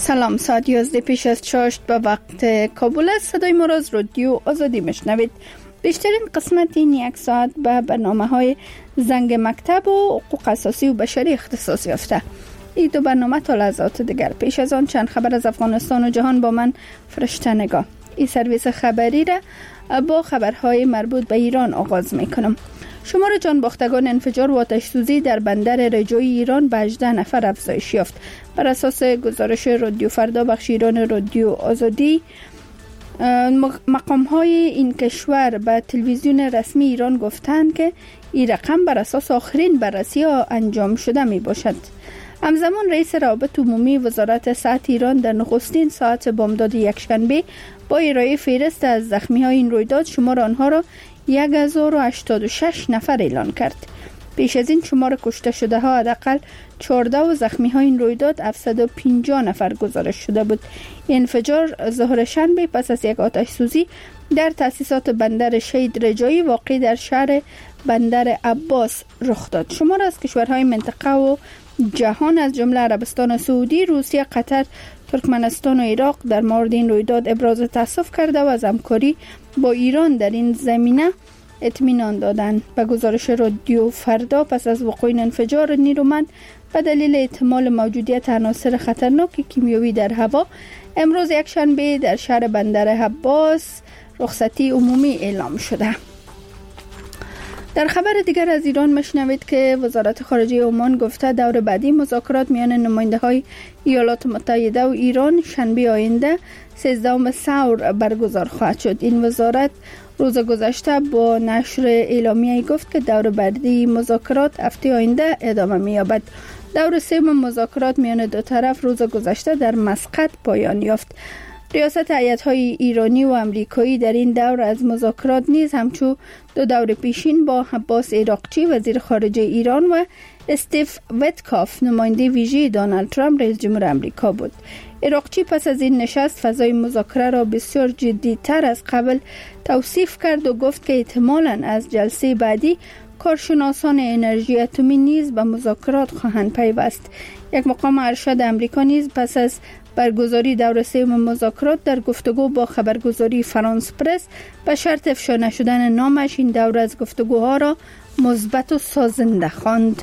سلام، ساعت 11 پیش از چاشت به وقت کابل است. صدای ما را از رادیو آزادی میشنوید. بیشترین قسمت این یک ساعت به برنامه‌های زنگ مکتب و حقوق اساسی و بشری اختصاص یافته. این دو برنامه تا لحظات دیگر. پیش از آن چند خبر از افغانستان و جهان با من فرشته نگاه. این سرویس خبری را با خبرهای مربوط به ایران آغاز میکنم. شمار جانباختگان انفجار و آتش سوزی در بندر رجایی ایران به 18 نفر افزایش یافت. بر اساس گزارش رادیو فردا بخش ایران رادیو آزادی، مقام های این کشور به تلویزیون رسمی ایران گفتند که این رقم بر اساس آخرین بررسی ها انجام شده می باشد. همزمان رئیس روابط عمومی وزارت صحت ایران در نخستین ساعت بامداد یکشنبه با ارائه فهرست از زخمی های این رویداد شمار آنها را 1086 نفر اعلان کرد. پیش از این شمار کشته شده ها حداقل 14 و زخمی های این رویداد 750 نفر گزارش شده بود. انفجار ظهر شنبه پس از یک آتش سوزی در تأسیسات بندر شهید رجایی واقع در شهر بندر عباس رخ داد. شمار از کشورهای منطقه و جهان از جمله عربستان سعودی، روسیه، قطر، ترکمنستان و عراق در مورد این رویداد ابراز تأسف کرده و از همکاری با ایران در این زمینه اطمینان دادند. به گزارش رادیو فردا پس از وقوع این انفجار نیرومند به دلیل احتمال موجودیت عناصر خطرناک کیمیایی در هوا امروز یکشنبه در شهر بندر عباس رخصتی عمومی اعلام شده. در خبر دیگر از ایران مشنوید که وزارت خارجه عمان گفته دور بعدی مذاکرات میان نماینده های ایالات متحده و ایران شنبه آینده 13 ثور برگزار خواهد شد. این وزارت روز گذشته با نشر اعلامیه گفت که دور بعدی مذاکرات هفته آینده ادامه می‌یابد. دور سوم مذاکرات میان دو طرف روز گذشته در مسقط پایان یافت. ریاست هیئت‌های ایرانی و امریکایی در این دور از مذاکرات نیز همچون دو دور پیشین با عباس عراقچی وزیر خارجه ایران و استیف ویتکاف نماینده ویژه دونالد ترامپ رئیس جمهور آمریکا بود. عراقچی پس از این نشست فضای مذاکره را بسیار جدی‌تر از قبل توصیف کرد و گفت که احتمالاً از جلسه بعدی کارشناسان انرژی اتمی نیز به مذاکرات خواهند پیوست. یک مقام ارشد آمریکا نیز پس از برگزاری دور سوم مذاکرات در گفتگو با خبرگزاری فرانس پرس به شرط افشا نشدن نامش این دور از گفتگوها را مثبت و سازنده خواند.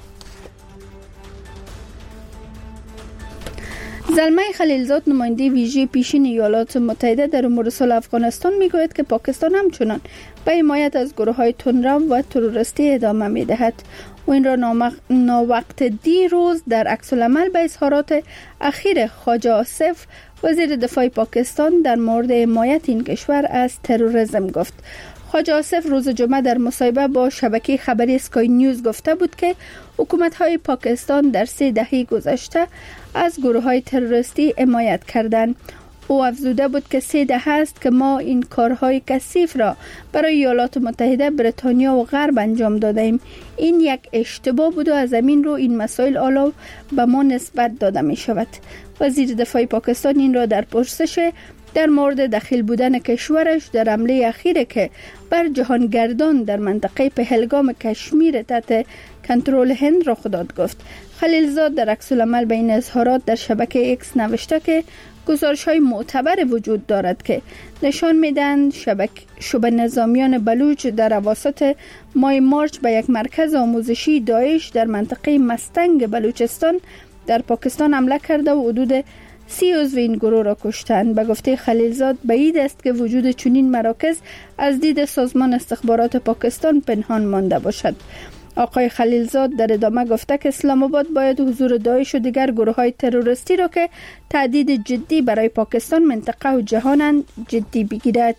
زلمه خلیلزاد نماینده ویژه پیشین ایالات متحده در امور صلح افغانستان میگوید که پاکستان همچنان به حمایت از گروه‌های تندرو و تروریستی ادامه می‌دهد و این را ناوقت دیروز در عکس العمل به اظهارات اخیر خواجه آصف وزیر دفاع پاکستان در مورد حمایت این کشور از تروریسم گفت. خواجه آصف روز جمعه در مصاحبه با شبکه خبری اسکای نیوز گفته بود که حکومت‌های پاکستان در 3 دهه گذشته از گروه‌های تروریستی حمایت کردند. او افزوده بود که 3 دهه است که ما این کارهای کثیف را برای ایالات متحده، بریتانیا و غرب انجام دادیم. این یک اشتباه بود و از زمین رو این مسائل حالا به ما نسبت داده می شود. وزیر دفاع پاکستان این را در پرسش در مورد دخیل بودن کشورش در حمله اخیره که بر جهانگردان در منطقه پهلگام کشمیر تحت کنترل هند رخ داد گفت. خلیلزاد در عکس العمل به این اظهارات در شبکه ایکس نوشته که گزارش‌های معتبر وجود دارد که نشان می‌دهند شبه نظامیان بلوچ در اواسط ماه مارچ به یک مرکز آموزشی داعش در منطقه مستنگ بلوچستان در پاکستان حمله کرده و حدود 30 عضو این گروه را کشتند. به گفته خلیلزاد بعید است که وجود چنین مراکز از دید سازمان استخبارات پاکستان پنهان مانده باشد. آقای خلیلزاد در ادامه گفته که اسلام آباد باید حضور داعش و دیگر گروه‌های تروریستی را که تهدید جدی برای پاکستان، منطقه و جهان جدی بگیرد.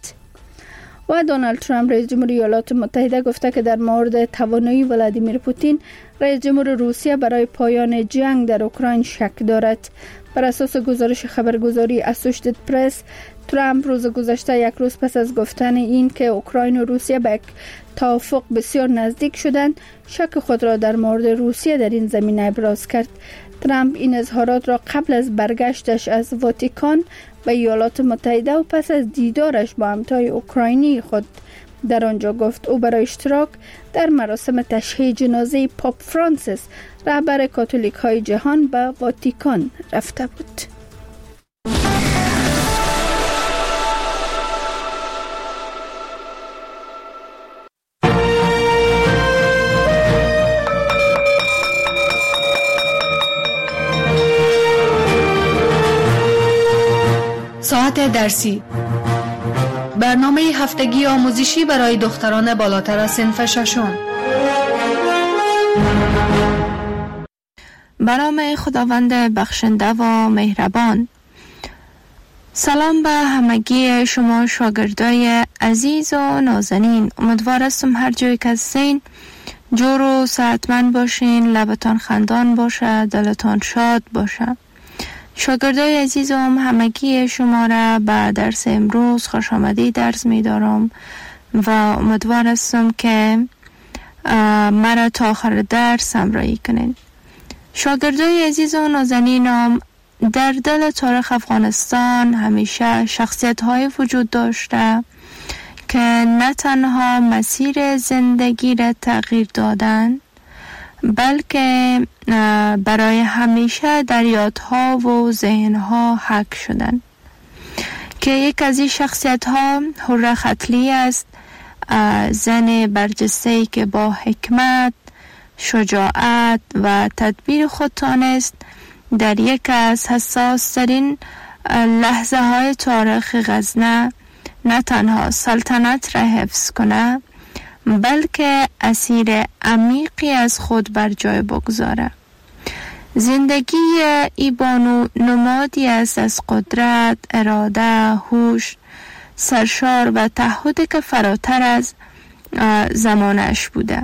و دونالد ترامپ رئیس جمهور ایالات متحده گفته که در مورد توانایی ولادیمیر پوتین رئیس جمهور روسیه برای پایان جنگ در اوکراین شک دارد. بر اساس گزارش خبرگزاری اسوشیتد پرس، ترامپ روز گذشته یک روز پس از گفتن این که اوکراین و روسیه به یک توافق بسیار نزدیک شدند، شک خود را در مورد روسیه در این زمینه ابراز کرد. ترامپ این اظهارات را قبل از برگشتش از واتیکان به ایالات متحده و پس از دیدارش با همتای اوکراینی خود در آنجا گفت. او برای اشتراک در مراسم تشییع جنازه پاپ فرانسیس رهبر کاتولیک های جهان به واتیکان رفته بود. مقالات درسی، برنامه هفتگی آموزشی برای دختران بالاتر از صنف ششم. به نام خداوند بخشنده و مهربان. سلام به همگی شما شاگردای عزیز و نازنین. امیدوار هستم هر جایی که هستین جور و صحتمند باشین، لبتان خندان باشه، دلتان شاد باشه. شاگردای عزیزم همگی شما را به درس امروز خوش آمدید درس می دارم و امیدوار هستم که مرا تا آخر درس همراهی کنین. شاگردای عزیز و نازنینم، در دل تاریخ افغانستان همیشه شخصیت های وجود داشته که نه تنها مسیر زندگی را تغییر دادن، بلکه برای همیشه در یادها و ذهنها حک شدن. که یک از این شخصیت ها حره ختلی است، زن برجسته‌ای که با حکمت، شجاعت و تدبیر خود تانست در یک از حساس ترین لحظه های تاریخ غزنه نه تنها سلطنت را حفظ کنه، بلکه اسیر عمیقی از خود بر جای بگذاره. زندگی ای بانو نمادی است از قدرت، اراده، هوش، سرشار و تعهدی که فراتر از زمانش بوده.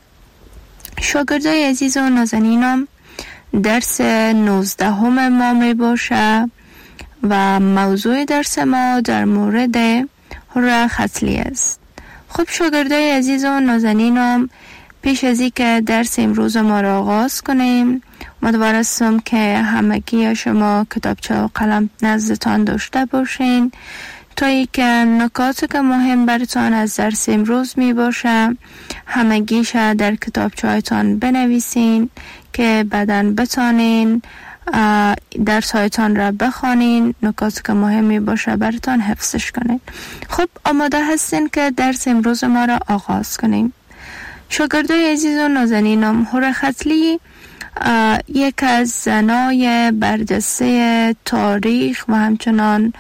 شاگردای عزیز و نازنینم، درس 19 ما می باشه و موضوع درس ما در مورد حره ختلی است. خب شاگردای عزیز و نازنینم، پیش از اینکه درس امروز ما را آغاز کنیم، امیدوار هستم که همگی شما کتابچه و قلم نزدتان داشته باشین تا اینکه نکاتی که مهم براتان از درس امروز می باشه همگیش در کتابچه هایتان بنویسین که بعداً بتانین درس هایتان را بخوانین، نکاتی که مهم می باشه براتان حفظش کنین. خب آماده هستین که درس امروز ما را آغاز کنیم. شاگردای عزیز و نازنینم، حره ختلی یک از زنای برجسته تاریخ و همچنان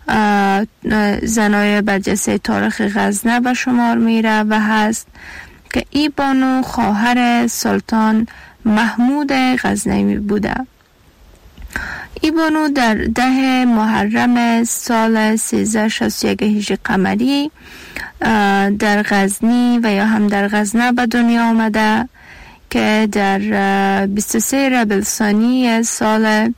زنای برجسته تاریخ غزنه به شمار میره و هست که ای بانو خواهر سلطان محمود غزنوی بوده. ای بانو در 10 محرم سال 1361 هجری قمری در غزنی و یا هم در غزنه به دنیا آمده که در 23 ربیع الثانی سال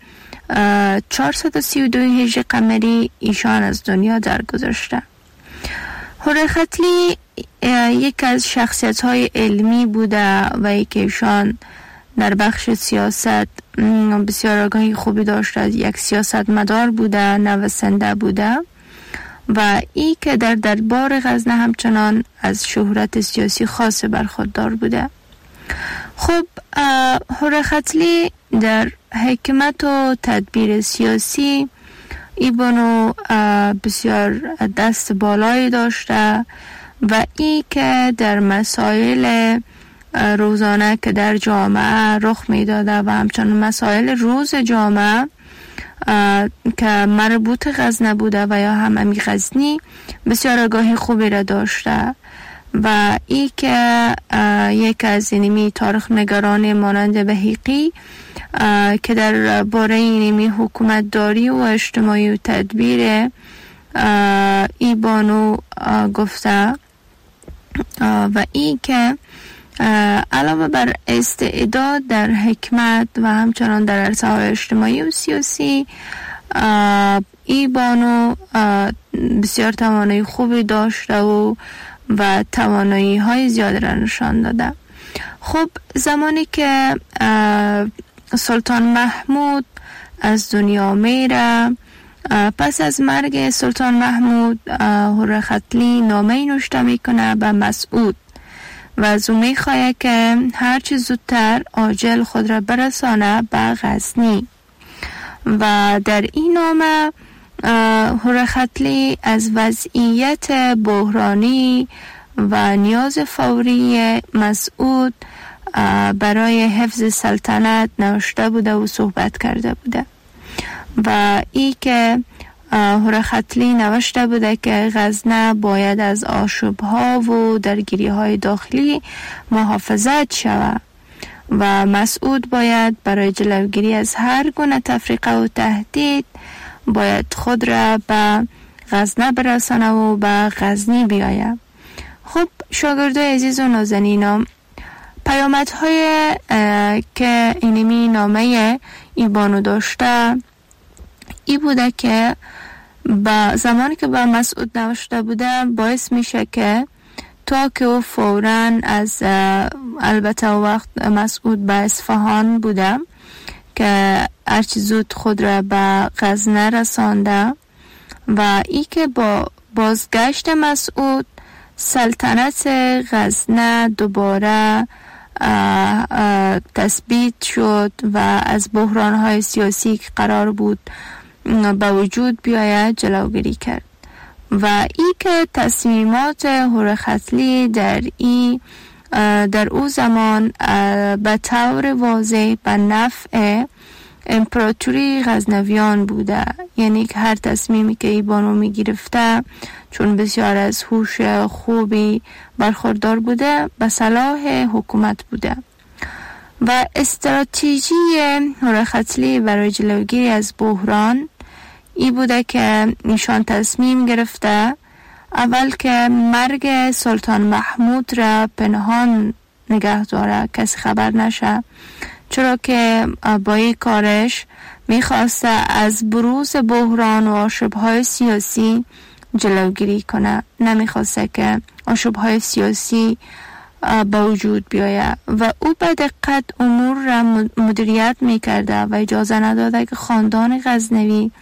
432 هجری قمری ایشان از دنیا درگذشته. حره ختلی یک از شخصیت های علمی بوده و یک ایشان در بخش سیاست بسیار آگاهی خوبی داشته، یک سیاست مدار بوده، نویسنده بوده و ای که در دربار غزنه همچنان از شهرت سیاسی خاص برخوردار بوده. خب حره ختلی در حکمت و تدبیر سیاسی ای بانو بسیار دست بالایی داشته و ای که در مسائل روزانه که در جامعه رخ می داده و همچنان مسائل روز جامعه که مربوط غزنه بوده و یا هم غزنی بسیار آگاهی خوبی را داشته و ای که یک از اینمی تاریخ نگران مانند بهیقی که در باره اینمی حکومت داری و اجتماعی و تدبیر ای بانو گفته و ای که علاوه بر استعداد در حکمت و همچنان در عرصه‌های اجتماعی و سیاسی ای بانو بسیار توانایی خوبی داشته و توانایی های زیاد را نشان داده. خب زمانی که سلطان محمود از دنیا میره، پس از مرگ سلطان محمود حره ختلی نامه نوشته میکنه به مسعود و از او میخواه که هرچی زودتر عاجل خود را برسانه به غزنی و در این نامه حره ختلی از وضعیت بحرانی و نیاز فوری مسعود برای حفظ سلطنت نوشته بوده و صحبت کرده بوده و ای که هورختلی نوشته بوده که غزنه باید از آشوب‌ها و درگیری‌های داخلی محافظت شود و مسعود باید برای جلوگیری از هر گونه تفریقه و تهدید باید خود را به غزنه برسانه و به غزنی بیاید. خب شاگردای عزیز و نازنینم، پیامدهای که اینمی نامه ایبانو داشته ای بوده که با زمانی که با مسعود نوشته بوده باعث میشه که تا که او فوراً از البته وقت مسعود به اصفهان بوده که هرچی زود خود را به غزنه رسانده و ای که با بازگشت مسعود سلطنت غزنه دوباره تثبیت شد و از بحران‌های سیاسی که قرار بود به وجود بیاید جلوگیری کرد و ای که تصمیمات هورختلی در او زمان به طور واضح به نفع امپراتوری غزنویان بوده، یعنی که هر تصمیمی که ایبانو می گرفته چون بسیار از هوش خوبی برخوردار بوده به صلاح حکومت بوده و استراتژی هورختلی برای جلوگیری از بحران ای بوده که ایشان تصمیم گرفته اول که مرگ سلطان محمود را پنهان نگه داره، کسی خبر نشه، چرا که با این کارش میخواسته از بروز بحران و آشوب‌های سیاسی جلوگیری کنه، نمیخواسته که آشوب‌های سیاسی به وجود بیاید و او به دقت امور را مدیریت میکرده و اجازه نداده که خاندان غزنوی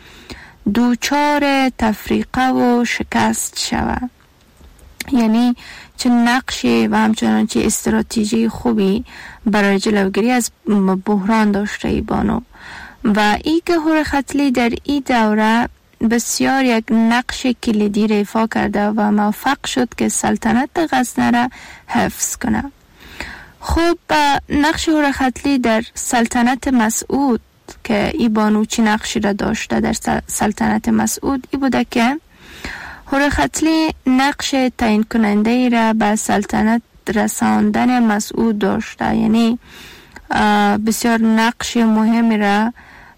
دوچار تفریقه و شکست شود. یعنی چه نقشی و همچنان چه استراتژی خوبی برای جلوگیری از بحران داشته ایبانو و ای که هورختلی در این دوره بسیار یک نقش کلیدی را ایفا کرده و موفق شد که سلطنت غزنه را حفظ کنه. خب نقش هورختلی در سلطنت مسعود که ایبانو چی نقشی را داشته در سلطنت مسعود ای بوده که هورختلی نقش تعیین کننده ای را به سلطنت رساندن مسعود داشته، یعنی بسیار نقش مهمی را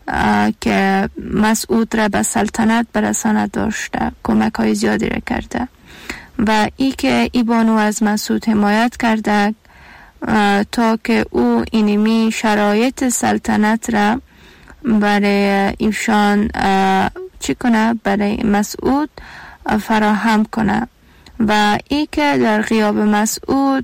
که مسعود را به سلطنت برسانه داشته، کمک های زیادی را کرده و ای که ایبانو از مسعود حمایت کرده تا که او اینمی شرایط سلطنت را برای ایشان چی کنه، برای مسعود فراهم کنه و ای که در غیاب مسعود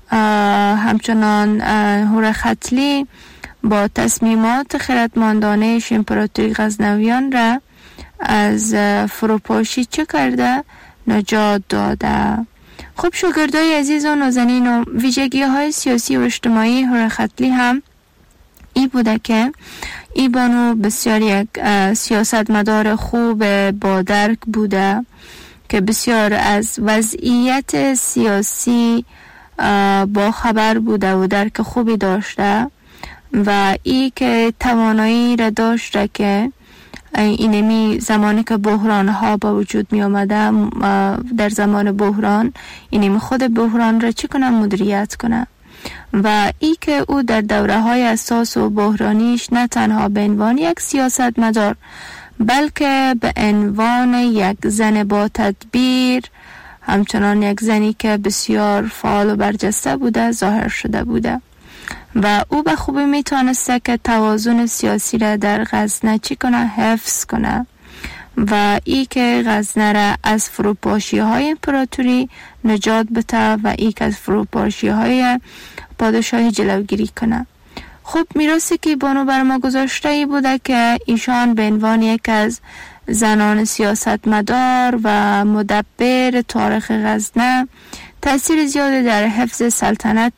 همچنان هورختلی با تصمیمات خردمندانه امپراتوری غزنویان را از فروپاشی چه کرده؟ نجات داده. خب شاگردای عزیز و نازنین و ویژگی های سیاسی و اجتماعی هورختلی هم ای بوده که ایبانو بسیار یک سیاستمدار خوب با درک بوده که بسیار از وضعیت سیاسی با خبر بوده و درک خوبی داشته و ای که توانایی را داشته که اینمی زمانی که بحران ها با وجود می آمده در زمان بحران اینمی خود بحران را چی کنه، مدیریت کنه و ای که او در دوره های اساس و بحرانیش نه تنها به عنوان یک سیاستمدار بلکه به عنوان یک زن با تدبیر، همچنان یک زنی که بسیار فعال و برجسته بوده ظاهر شده بوده و او به خوبی میتونسته که توازن سیاسی را در غزنه چی کنه، حفظ کنه و ای که غزنه را از فروپاشی های امپراتوری نجات بده و ای که از فروپاشی های پادشاهی جلوگیری کنه. خب میراثی که ایبانو بر ما گذاشته ای بوده که ایشان به عنوان یک از زنان سیاستمدار و مدبر تاریخ غزنه تأثیر زیادی در حفظ سلطنت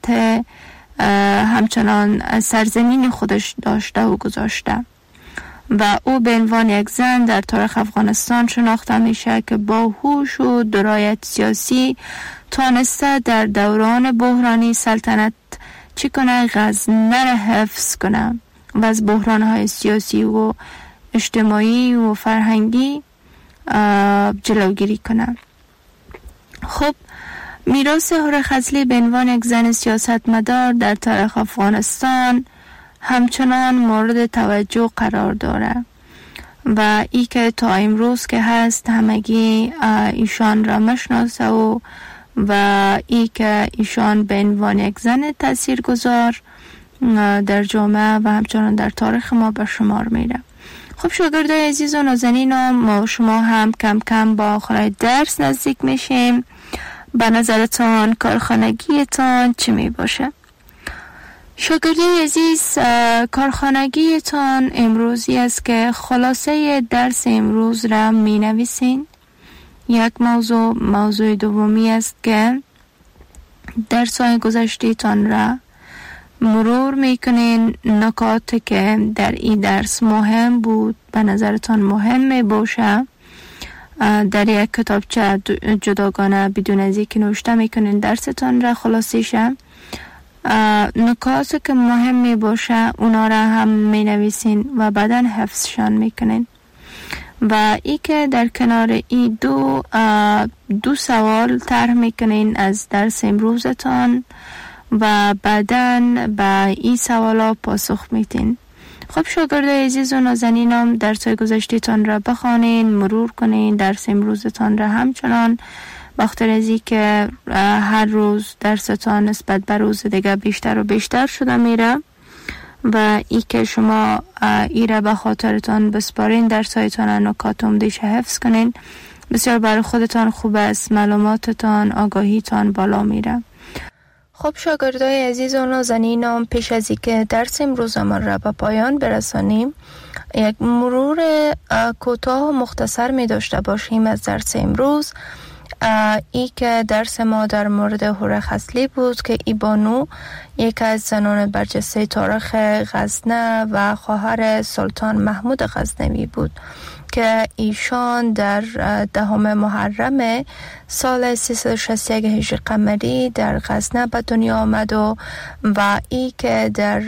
همچنان سرزمین خودش داشته و گذاشته و او به عنوان یک زن در تاریخ افغانستان شناخته میشه که با هوش و درایت سیاسی تانسته در دوران بحرانی سلطنت چی کنه، غزنه را حفظ کنه و از بحرانهای سیاسی و اجتماعی و فرهنگی جلوگیری کنه. خب میراث هوره خضلی به عنوان یک زن سیاستمدار در تاریخ افغانستان همچنان مورد توجه قرار داره و ای که تا امروز که هست همگی ایشان را مشناسه و ای که ایشان به عنوان یک زن تاثیرگذار در جامعه و همچنان در تاریخ ما به شمار میره. خب شاگردای عزیز و نازنینم، ما شما هم کم کم با آخر درس نزدیک میشیم. به نظرتان کارخانگیتان چی می باشه؟ شاگردای عزیز، کارخانگیتان امروزی است که خلاصه درس امروز را می نویسین. یک موضوع دومی است که درس‌های گذشته‌تان را مرور میکنین. نکاتی که در این درس مهم بود به نظرتان مهم می باشه در یک کتابچه جداگانه بدون از اینکه نوشته میکنین درستان را خلاصیشه. نکاتی که مهم می باشه اونا را هم می نویسین و بعدا حفظشان میکنین و ای که در کنار این دو سوال طرح میکنین از درس امروزتان و بعدا به این سوالا پاسخ میدین. خب شاگردای عزیز و نازنینم، درس‌های گذشته‌تان را بخوانین، مرور کنین، درس امروزتان را همچنان بخاطر از اینکه هر روز درستان نسبت به روز دیگه بیشتر و بیشتر شده میره و ای که شما ای را به خاطرتان بسپارین، درس‌هایتان نکات عمده‌اش حفظ کنین، بسیار برای خودتان خوب است، معلوماتتان، آگاهیتان بالا میره. خب شاگردای عزیز و نازنینم، پیش از اینکه درس امروزمان را به پایان برسانیم یک مرور کوتاه و مختصر می داشته باشیم از درس امروز. ای که درس ما در مورد هوره خضلی بود که ای بانو یک از زنان برجسته تاریخ غزنه و خواهر سلطان محمود غزنوی بود که ایشان در 10 محرم سال 361 هجری قمری در غزنه به دنیا آمد و ای که در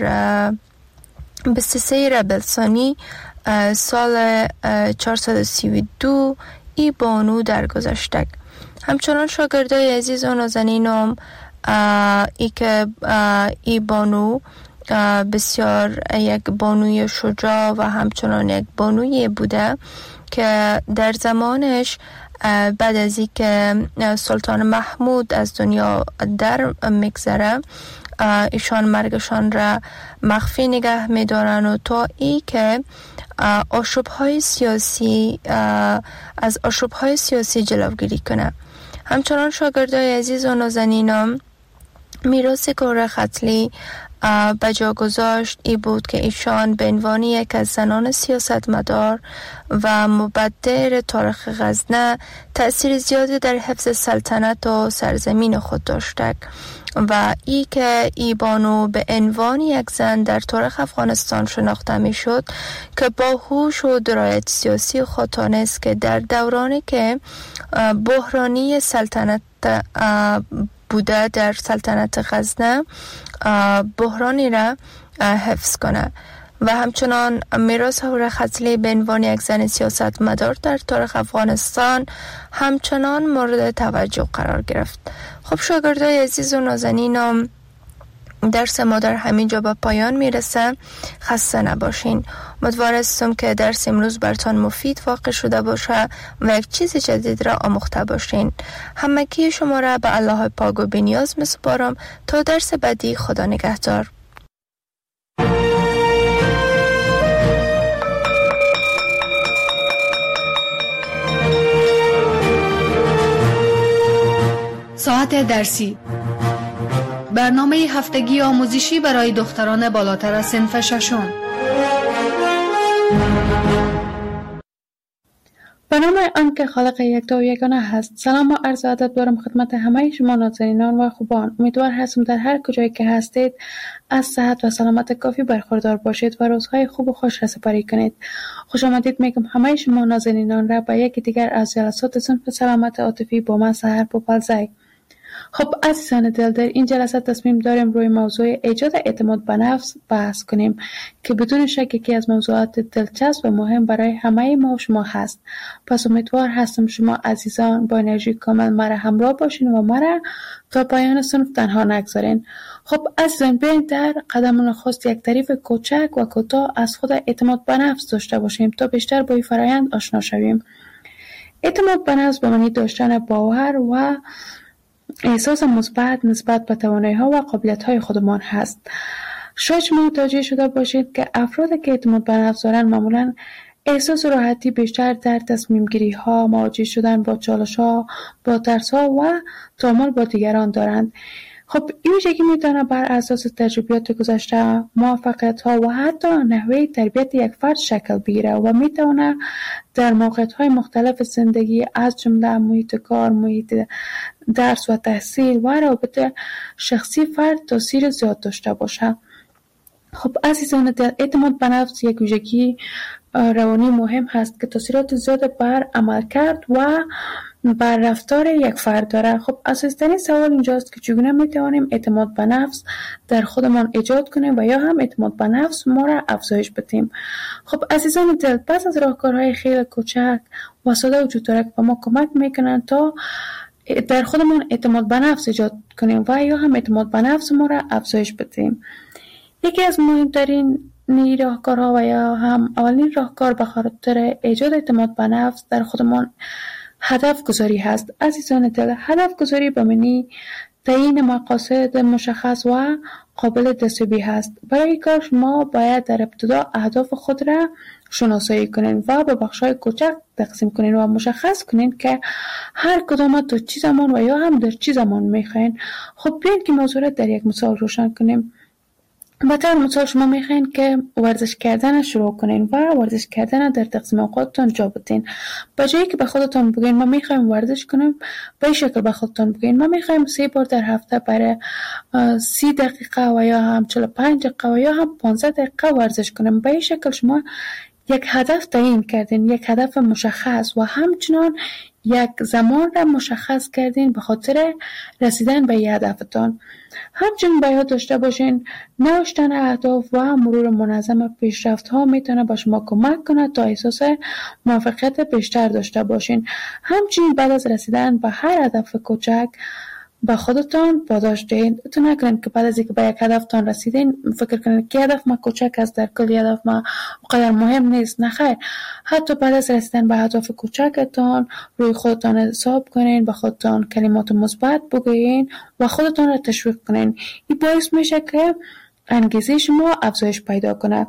23 ربیع الثانی سال 432 ای بانو درگذشت. همچنان شاگردای عزیز و نازنینم، ای که ای بانو بسیار یک بانوی شجاع و همچنان یک بانوی بوده که در زمانش بعد از اینکه سلطان محمود از دنیا در میگذره ایشان مرگشان را مخفی نگه میدارن و تا ای که آشوب‌های سیاسی از آشوب‌های سیاسی جلوگیری کنه. همچنان شاگردای عزیز و نازنینم، میراث هوره خضلی به جا گذاشت ای بود که ایشان به عنوان یک از زنان سیاستمدار و مبدر تاریخ غزنه تأثیر زیادی در حفظ سلطنت و سرزمین خود داشته و ای که ای بانو به عنوان یک زن در تاریخ افغانستان شناخته می شد که با هوش و درایت سیاسی خود تانست که در دورانی که بحرانی سلطنت بوده در سلطنت غزنه بحرانی را حفظ کنه و همچنان میراث هوره خضلی به عنوان یک زن سیاستمدار در تاریخ افغانستان همچنان مورد توجه قرار گرفت. خب شاگردای عزیز و نازنینم، درس ما در همین جا به پایان میرسه. خسته نباشین. امیدوارم که درس امروز براتون مفید واقع شده باشه و یک چیز جدید را آموخته باشین. همگی شما را به الله پاک و بی‌نیاز میسپارم تا درس بعدی. خدا نگهدار. ساعت درسی، برنامه هفتگی آموزشی برای دختران بالاتر از صنف ششم. به نام آنکه خالق یکتا و یگانه هست. سلام و عرض ادب دارم خدمت همه شما نازنینان و خوبان. امیدوار هستم در هر کجایی که هستید از صحت و سلامت کافی برخوردار باشید و روزهای خوب و خوش را سپری کنید. خوش آمدید میگم همه شما نازنینان را به یکی دیگر از جلسات صنف سلامت عاطفی با من سحر بوپلزی. خب عزیزان دل، در این جلسه تصمیم داریم روی موضوع ایجاد اعتماد به نفس بحث کنیم که بدون شک یکی از موضوعات دلچسب و مهم برای همه ما و شما هست. پس امیدوار هستم شما عزیزان با انرژی کامل مرا همراه باشین و مرا تا پایان صنف تنها نگذارین. خب عزیزان، بیاین در قدم نخست یک تعریف کوچک و کوتاه از خود اعتماد به نفس داشته باشیم تا بیشتر با این فرآیند آشنا شویم. اعتماد به نفس به معنی داشتن باور و احساس مثبت نسبت به توانایی‌ها و قابلیت‌های خودمان هست. شاید شما متوجه شده باشید که افرادی که اعتماد به نفس دارند معمولاً احساس راحتی بیشتر در تصمیم گیری ها، مواجه شدن با چالش ها، با ترس ها و تعامل با دیگران دارند. خب این ویژگی میتونه بر اساس تجربیات گذشته، موفقیت ها و حتی نحوه تربیت یک فرد شکل بگیره و میتونه در موقعیت های مختلف زندگی از جمله محیط کار، محیط درس و تحصیل و روابط شخصی فرد تاثیر زیاد داشته باشه. خب عزیزان، اعتماد به نفس یک ویژگی روانی مهم هست که تاثیرات زیاد بر عملکرد و بر رفتار یک فرد داره. خب اساسی‌ترین سوال اینجاست که چگونه میتوانیم اعتماد به نفس در خودمان ایجاد کنیم و یا هم اعتماد به نفس ما را افزایش بدیم. خب عزیزان دل، پس از راهکارهای خیلی کوچک و ساده وجود داره که به ما کمک میکنن تا در خودمان اعتماد به نفس ایجاد کنیم و یا هم اعتماد به نفس ما را افزایش بدیم. یکی از مهمترین راهکارها و یا هم اولین راهکار به خاطر ایجاد اعتماد به نفس در خودمان هدف گذاری هست. عزیزان دل، هدف گذاری به معنی تعیین مقاصد مشخص و قابل دستیابی هست. برای کار شما باید در ابتدا اهداف خود را شناسایی کنین و به بخش‌های کوچک تقسیم کنین و مشخص کنین که هر کدام تا چه زمان و یا هم در چه زمان میخواین. خب بیاین که موضوع را در یک مثال روشن کنیم. مثلا مثال شما میخواین که ورزش کردن شروع کنین و ورزش کردن در تقسیم اوقاتتان جا بدین. به جایی که به خودتان بگین ما میخوایم ورزش کنیم، به این شکل به خودتان بگین ما میخوایم 3 بار در هفته برای 30 دقیقه و یا هم 45 دقیقه و یا هم 15 دقیقه ورزش کنیم. به این شکل شما یک هدف تعیین کردین، یک هدف مشخص و همچنان یک زمان را مشخص کردین به خاطر رسیدن به هدفتان. همچنین باید داشته باشین نوشتن اهداف و مرور منظم پیشرفت ها میتونه به شما کمک کنه تا احساس موفقیت بیشتر داشته باشین. همچنین بعد از رسیدن به هر هدف کوچک به خودتان پاداش دهید. تو نکنین که بعد از اینکه به یک هدفتان رسیدین فکر کنین که هدف ما کوچک است، در کل هدف ما اونقدر مهم نیست. نه خیر، حتی بعد از رسیدن به هدف کوچکتان روی خودتان حساب کنین، به خودتان کلمات مثبت بگویین و خودتان را تشویق کنین. این باعث میشه که انگیزه شما افزایش پیدا کنه.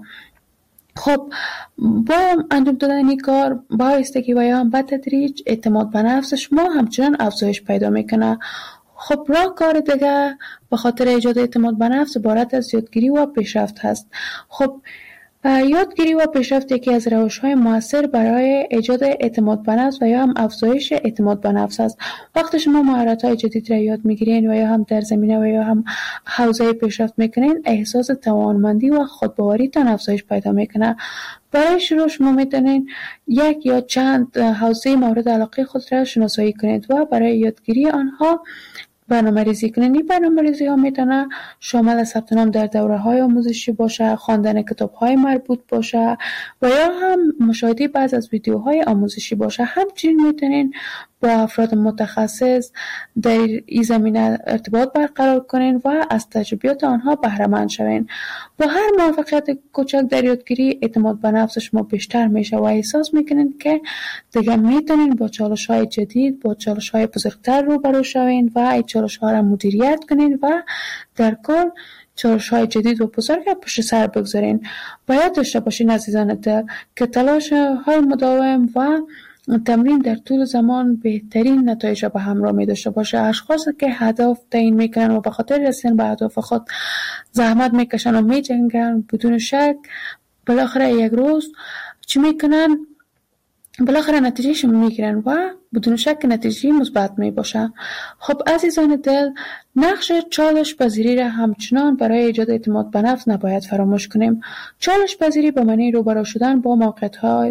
خب با انجام دادن این کار با آهستگی و یا هم به تدریج اعتماد به نفس شما همچنان افزایش پیدا میکنه. خب راهکار دیگه به خاطر ایجاد اعتماد به نفس عبارت از یادگیری و پیشرفت هست. خب یادگیری و پیشرفت یکی از روش‌های مؤثر برای ایجاد اعتماد به نفس و یا هم افزایش اعتماد به نفس است. وقتی شما مهارت‌های جدید را یاد می‌گیرین و یا هم در زمینه و یا هم حوزه پیشرفت می‌کنین، احساس توانمندی و خودباوریتان افزایش پیدا می‌کنه. برای شروع شما میتونین یک یا چند حوزه مورد علاقه خود را شناسایی کنید و برای یادگیری آنها برنامه‌ریزی کنید. این برنامه‌ریزی ها میتونه شامل ثبت نام در دوره‌های آموزشی باشه، خواندن کتاب‌های مربوط باشه و یا هم مشاهده بعضی از ویدیوهای آموزشی باشه. همچنین میتونین با افراد متخصص در این زمینه ارتباط برقرار کنین و از تجربیات آنها بهره مند شوین. با هر موفقیت کوچک در یادگیری اعتماد به نفس شما بیشتر میشه و احساس میکنین که دیگه میتونین با چالش‌های جدید، با چالش‌های بزرگتر روبرو شوین و این چالش‌ها را مدیریت کنین و در کل چالش‌های جدید و بزرگ پشت سر بگذارین. باید داشته باشین عزیزان دل که تلاش‌های مداوم و تمرین در طول زمان بهترین نتایج را به همراه می داشته باشه. اشخاصی که هدف تعیین میکنن و به خاطر رسیدن به اهداف خود زحمت میکشن و میجنگن، بدون شک بالاخره یک روز چی میکنن؟ بالاخره نتیجهشون میگیرن و بدون شک نتیجه مثبت می باشه. خب عزیزان دل، نقش چالش پذیری را همچنان برای ایجاد اعتماد به نفس نباید فراموش کنیم. چالش پذیری به معنی روبرو شدن با موقعیت‌های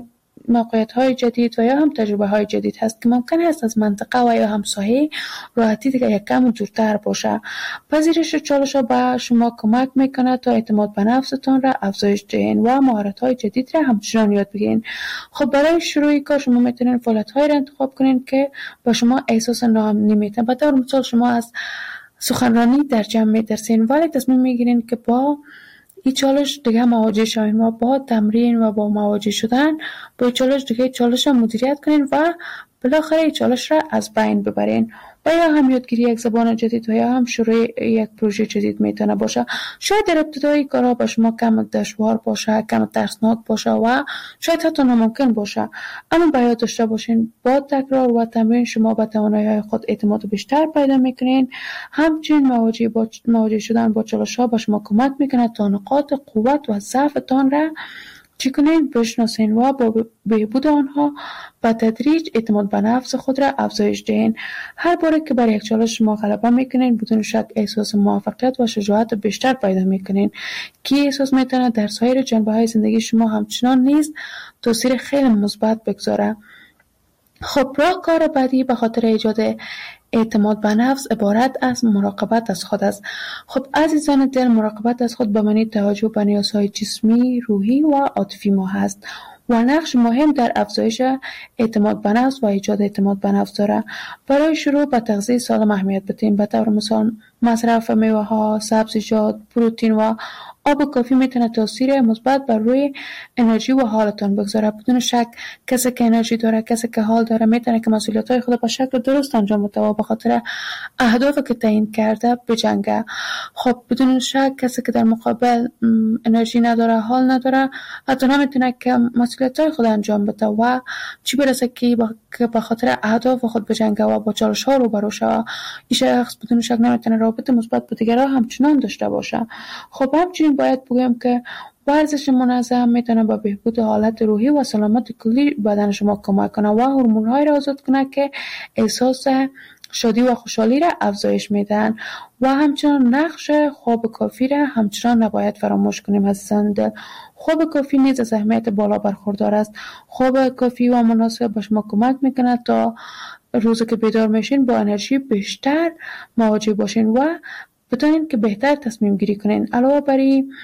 موقعیت‌های جدید و یا هم تجربه‌های جدید هست که ممکن است از منطقه و یا هم ساحه راحتی دیگه یک کم دورتر باشه. پذیرش چالش‌ها به شما کمک میکنه تا اعتماد به نفستان را افزایش دهین و مهارت‌های جدید را همچنان یاد بگیرین. خب برای شروع کار شما میتونین فعالیت‌هایی را انتخاب کنین که به شما احساس ناامنی میده. به طور مثال شما از سخنرانی در جمع میترسین ولی تصمیم میگیرین که با این چالش دیگه مواجه شوین و با تمرین و با مواجه شدن با این چالش دیگه چالش را مدیریت کنین و بالاخره این چالش را از بین ببرین. و یا هم یادگیری یک زبان جدید و یا هم شروع یک پروژه جدید میتونه باشه. شاید در ابتدای کارها با شما کم دشوار باشه، کم ترسناک باشه و شاید حتی ناممکن باشه، اما باید داشته باشین با تکرار و تمرین شما به توانایی‌های خود اعتماد بیشتر پیدا میکنین. همچنین مواجه شدن با چالش‌ها به شما کمک میکنه تا نقاط قوت و ضعفتان را چی کنین بشناسین و با بهبود آنها به تدریج اعتماد به نفس خود را افزایش دهین. هر باره که بر یک چالش شما غلبه میکنین بدون شک احساس موفقیت و شجاعت بیشتر پیدا میکنین که احساس میتونه در سایر جنبه‌های زندگی شما همچنان نیز تاثیر خیلی مثبت بگذاره. خب راهکار بعدی به خاطر ایجاد اعتماد به نفس عبارت از مراقبت از خود است. خب عزیزان دل، مراقبت از خود به معنی توجه به نیازهای جسمی، روحی و عاطفی ما هست و نقش مهم در افزایش اعتماد به نفس و ایجاد اعتماد به نفس داره. برای شروع به تغذیه سالم اهمیت بدین. به طور مثال مصرف میوه‌ها، سبزیجات، پروتئین و آب کافی میتونه تاثیر مثبت بر روی انرژی و حالتان بگذاره. بدون شک کسی که انرژی داره، کسی که حال داره میتونه که مسئولیت‌های خود به شکل درست انجام بده و به خاطر اهدافی که تعیین کرده بجنگه. خب بدون شک کسی که در مقابل انرژی نداره، حال نداره، حتی نمیتونه که مسئولیت‌های خود انجام بده و چی برسه که به خاطر اهداف خود بجنگه و با چالش‌ها روبرو شه. این شخص بدون شک نمیتونه رابط مثبت با دیگران همچنان داشته باشه. خب همچنین باید بگم که ورزش منظم میتونه با بهبود حالت روحی و سلامت کلی بدن شما کمک کنه و هورمون‌های را آزاد کنه که احساس شادی و خوشحالی را افزایش میدن. و همچنین نقش خواب کافی را همچنان نباید فراموش کنیم عزیزان دل. خواب کافی نیز از اهمیت بالا برخوردار است. خواب کافی و مناسب به شما کمک میکنه تا روزی که بیدار میشین با انرژی بیشتر مواجه باشین و بتونین که بهتر تصمیم گیری کنین. علاوه بر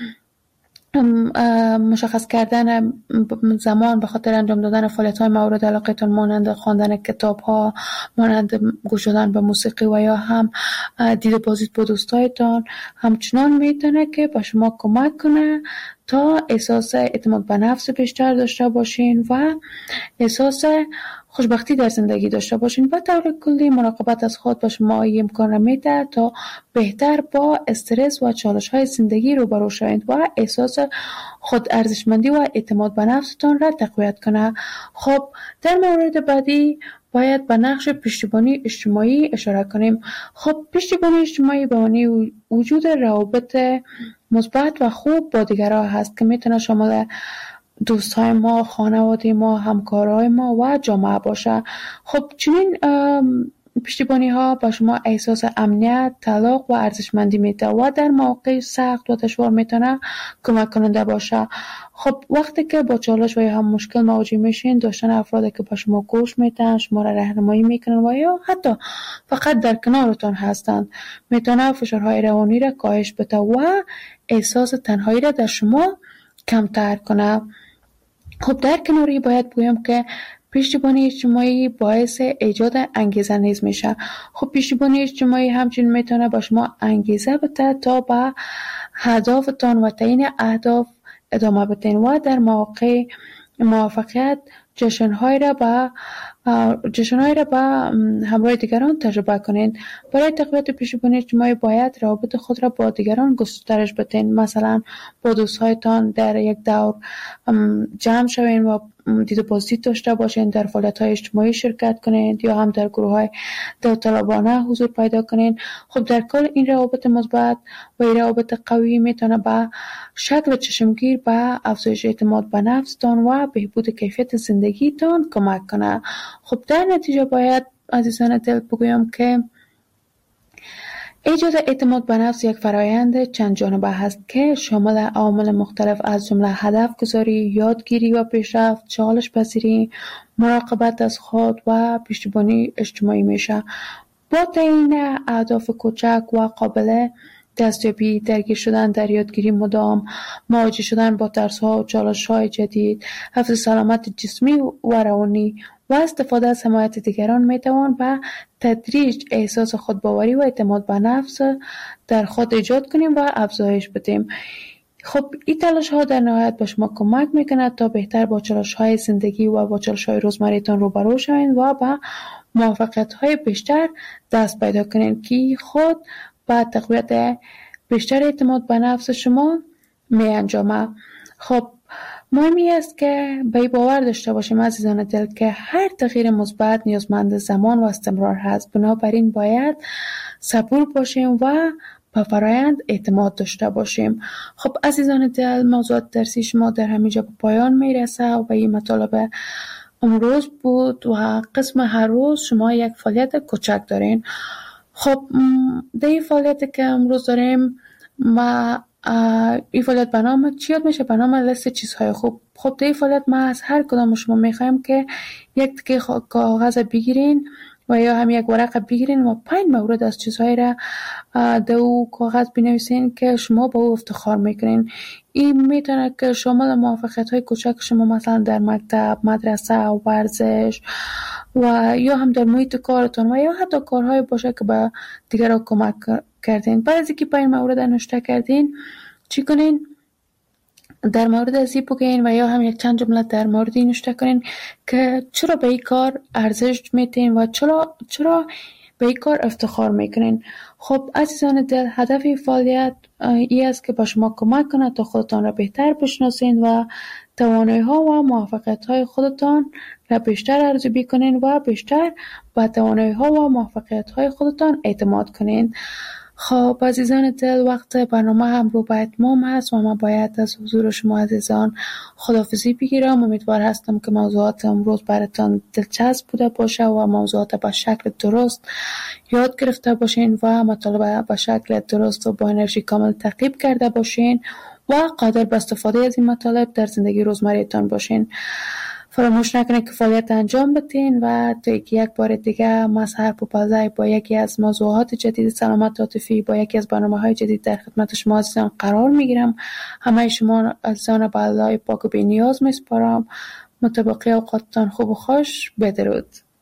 مشخص کردن زمان به خاطر انجام دادن فعالیت‌های مورد علاقه‌تان مانند خواندن کتاب‌ها، مانند گوش دادن به موسیقی و یا هم دید بازدید با دوستایتان همچنان میتونه که به شما کمک کنه تا احساس اعتماد به نفس بیشتر داشته باشین و احساس خوشبختی در زندگی داشته باشین. و طور کلی مراقبت از خود به شما امکان میده تا بهتر با استرس و چالش‌های زندگی روبرو شوید و احساس خود ارزشمندی و اعتماد به نفستان را تقویت کنه. خب در مورد بعدی باید به نقش پشتیبانی اجتماعی اشاره کنیم. خب پشتیبانی اجتماعی به معنی وجود روابط مثبت و خوب با دیگران هست که میتونه شامل دوستای ما، خانواده ما، همکارای ما و جامعه باشه. خب چنین پشتیبانی ها به شما احساس امنیت، تعلق و ارزشمندی میده و در مواقع سخت و دشوار میتونه کمک کننده باشه. خب وقتی که با چالش و یا هم مشکل مواجه میشین، داشتن افرادی که به شما گوش میدن، شما را راهنمایی میکنن و یا حتی فقط در کنارتان هستند میتونه فشارهای روانی را کاهش بده و احساس تنهایی را در شما کمتر کنه. خب در کناری باید بگویم که پشتیبانی اجتماعی باعث ایجاد انگیزه نیز میشه. خب پشتیبانی اجتماعی همچنین میتونه با شما انگیزه بده تا به هدفتان و تعیین اهداف ادامه بدین و در مواقع موفقیت جشن‌های را به همراه دیگران تجربه کنین. برای تقویت پشتیبانی اجتماعی باید روابط خود را با دیگران گسترش بدین. مثلا با دوستهایتان در یک دور جمع شوین و دید و بازدید داشته باشین، در فعالیت‌های اجتماعی شرکت کنین یا هم در گروه‌های داوطلبانه حضور پیدا کنین. خب در کل این روابط مثبت و این روابط قوی میتونه به شکل چشمگیر به افزایش اعتماد به نفستان و بهبود کیفیت زندگیتان کمک کنه. خب در نتیجه باید عزیزان دل بگویم که ایجاد اعتماد به نفس یک فرایند چند جانبه هست که شامل عوامل مختلف از جمله هدف گذاری، یادگیری و پیشرفت، چالش پذیری، مراقبت از خود و پشتیبانی اجتماعی میشه. با تعیین اهداف کوچک و قابل دستیابی، درگیر شدن در یادگیری مدام، مواجه شدن با ترس‌ها و چالش‌های جدید، حفظ سلامت جسمی و روانی و استفاده از حمایت دیگران میتوان به تدریج احساس خودباوری و اعتماد به نفس در خود ایجاد کنیم و افزایش بدیم. خب این تلاش ها در نهایت به شما کمک میکند تا بهتر با چالش های زندگی و با چالش های روزمره‌تان روبرو شوید و به موفقیت های بیشتر دست پیدا کنید که خود با تقویت بیشتر اعتماد به نفس شما می انجامه. خب مهمی است که به باور داشته باشیم عزیزان دل که هر تغییر مثبت نیازمند زمان و استمرار هست. بنابراین باید صبور باشیم و به فرایند اعتماد داشته باشیم. خب عزیزان دل، موضوعات درسی شما در همینجا به پایان میرسه و این مطالب امروز بود و قسم هر روز شما یک فعالیت کوچک دارین. خب در این فعالیت که امروز داریم ما این فعالیت به نام چی یاد میشه؟ به نام لیست چیزهای خوب. خب در این فعالیت ما از هر کدام شما میخوایم که یک تکه کاغذ بگیرین و یا هم یک ورق بگیرین و 5 مورد از چیزهایی را در او کاغذ بنویسین که شما با او افتخار میکنین. این میتونه که شامل موفقیت های کوچک شما مثلا در مکتب، مدرسه، ورزش و یا هم در محیط کارتون و یا حتی کارهای باشه که به دیگران کمک کردین. بعد از اینکه 5 مورد نوشته کردین چی کنین؟ در مورد از این بگین و یا هم یک چند جمله در مورد این نوشته کنین که چرا به این کار ارزش میتین و چرا به این کار افتخار میکنین. خب عزیزان دل، هدف این فعالیت این است که با شما کمک کنه تا خودتان را بهتر بشناسین و توانایی ها و موفقیت های خودتان را بیشتر ارزیابی کنین و بیشتر به توانایی ها و موفقیت های خودتان اعتماد کنین. خب عزیزان دل، وقت برنامه هم رو به اتمام هست و من باید از حضور شما عزیزان خداحافظی بگیرم. امیدوار هستم که موضوعات امروز براتان دلچسب بوده باشه و موضوعات به شکل درست یاد گرفته باشین و مطالب به شکل درست و با انرژی کامل تعقیب کرده باشین و قادر به استفاده از این مطالب در زندگی روزمره‌تان باشین. فراموش نکنید که فعالیت انجام بدین و تا یک بار دیگه مظهر پوپلزی با یکی از موضوعات جدید سلامت عاطفی با یکی از برنامه‌های جدید در خدمت شما عزیزان قرار میگیرم. همه شما عزیزان به الله پاک و بی‌نیاز میسپارم. متبقی اوقاتتان خوب و خوش. بدرود.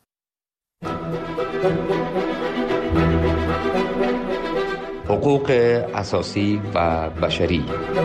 حقوق اساسی و بشری.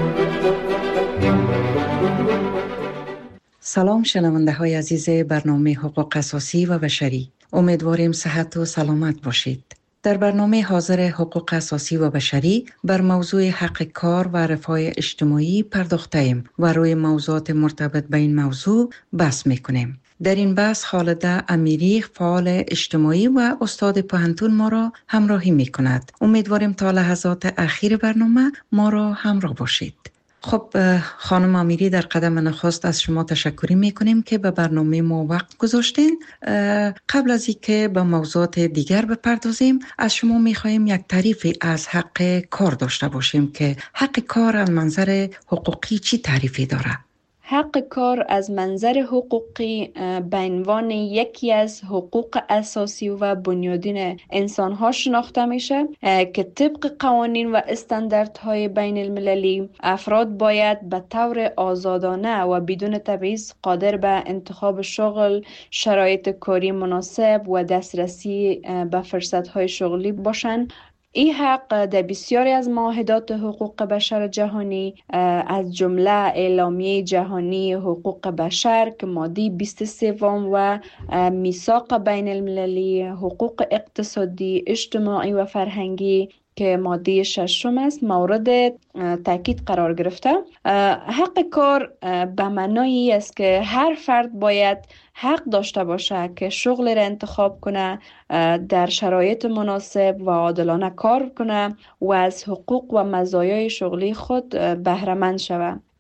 سلام شنونده های عزیز برنامه حقوق اساسی و بشری. امیدواریم صحت و سلامت باشید. در برنامه حاضر حقوق اساسی و بشری بر موضوع حق کار و رفاه اجتماعی پرداخته‌ایم و روی موضوعات مرتبط به این موضوع بحث می‌کنیم. در این بحث خالده امیری، فعال اجتماعی و استاد پوهنتون ما را همراهی می‌کند. امیدواریم تا لحظات اخیر برنامه ما را همراه باشید. خب خانم امیری، در قدم نخست از شما تشکر میکنیم که به برنامه ما وقت گذاشتین. قبل از اینکه به موضوعات دیگر بپردازیم از شما میخواهیم یک تعریفی از حق کار داشته باشیم که حق کار از منظر حقوقی چی تعریفی داره؟ حق کار از منظر حقوقی به عنوان یکی از حقوق اساسی و بنیادین انسان‌ها شناخته میشه که طبق قوانین و استانداردهای بین المللی افراد باید به طور آزادانه و بدون تبعیض قادر به انتخاب شغل، شرایط کاری مناسب و دسترسی به فرصت‌های شغلی باشند. این حق در بسیاری از معاهدات حقوق بشر جهانی از جمله اعلامیه جهانی حقوق بشر که ماده 23 و میثاق بین المللی حقوق اقتصادی، اجتماعی و فرهنگی که ماده 6 است مورد تاکید قرار گرفته. حق کار به معنای است که هر فرد باید حق داشته باشه که شغل را انتخاب کنه، در شرایط مناسب و عادلانه کار کنه و از حقوق و مزایای شغلی خود بهره مند شود.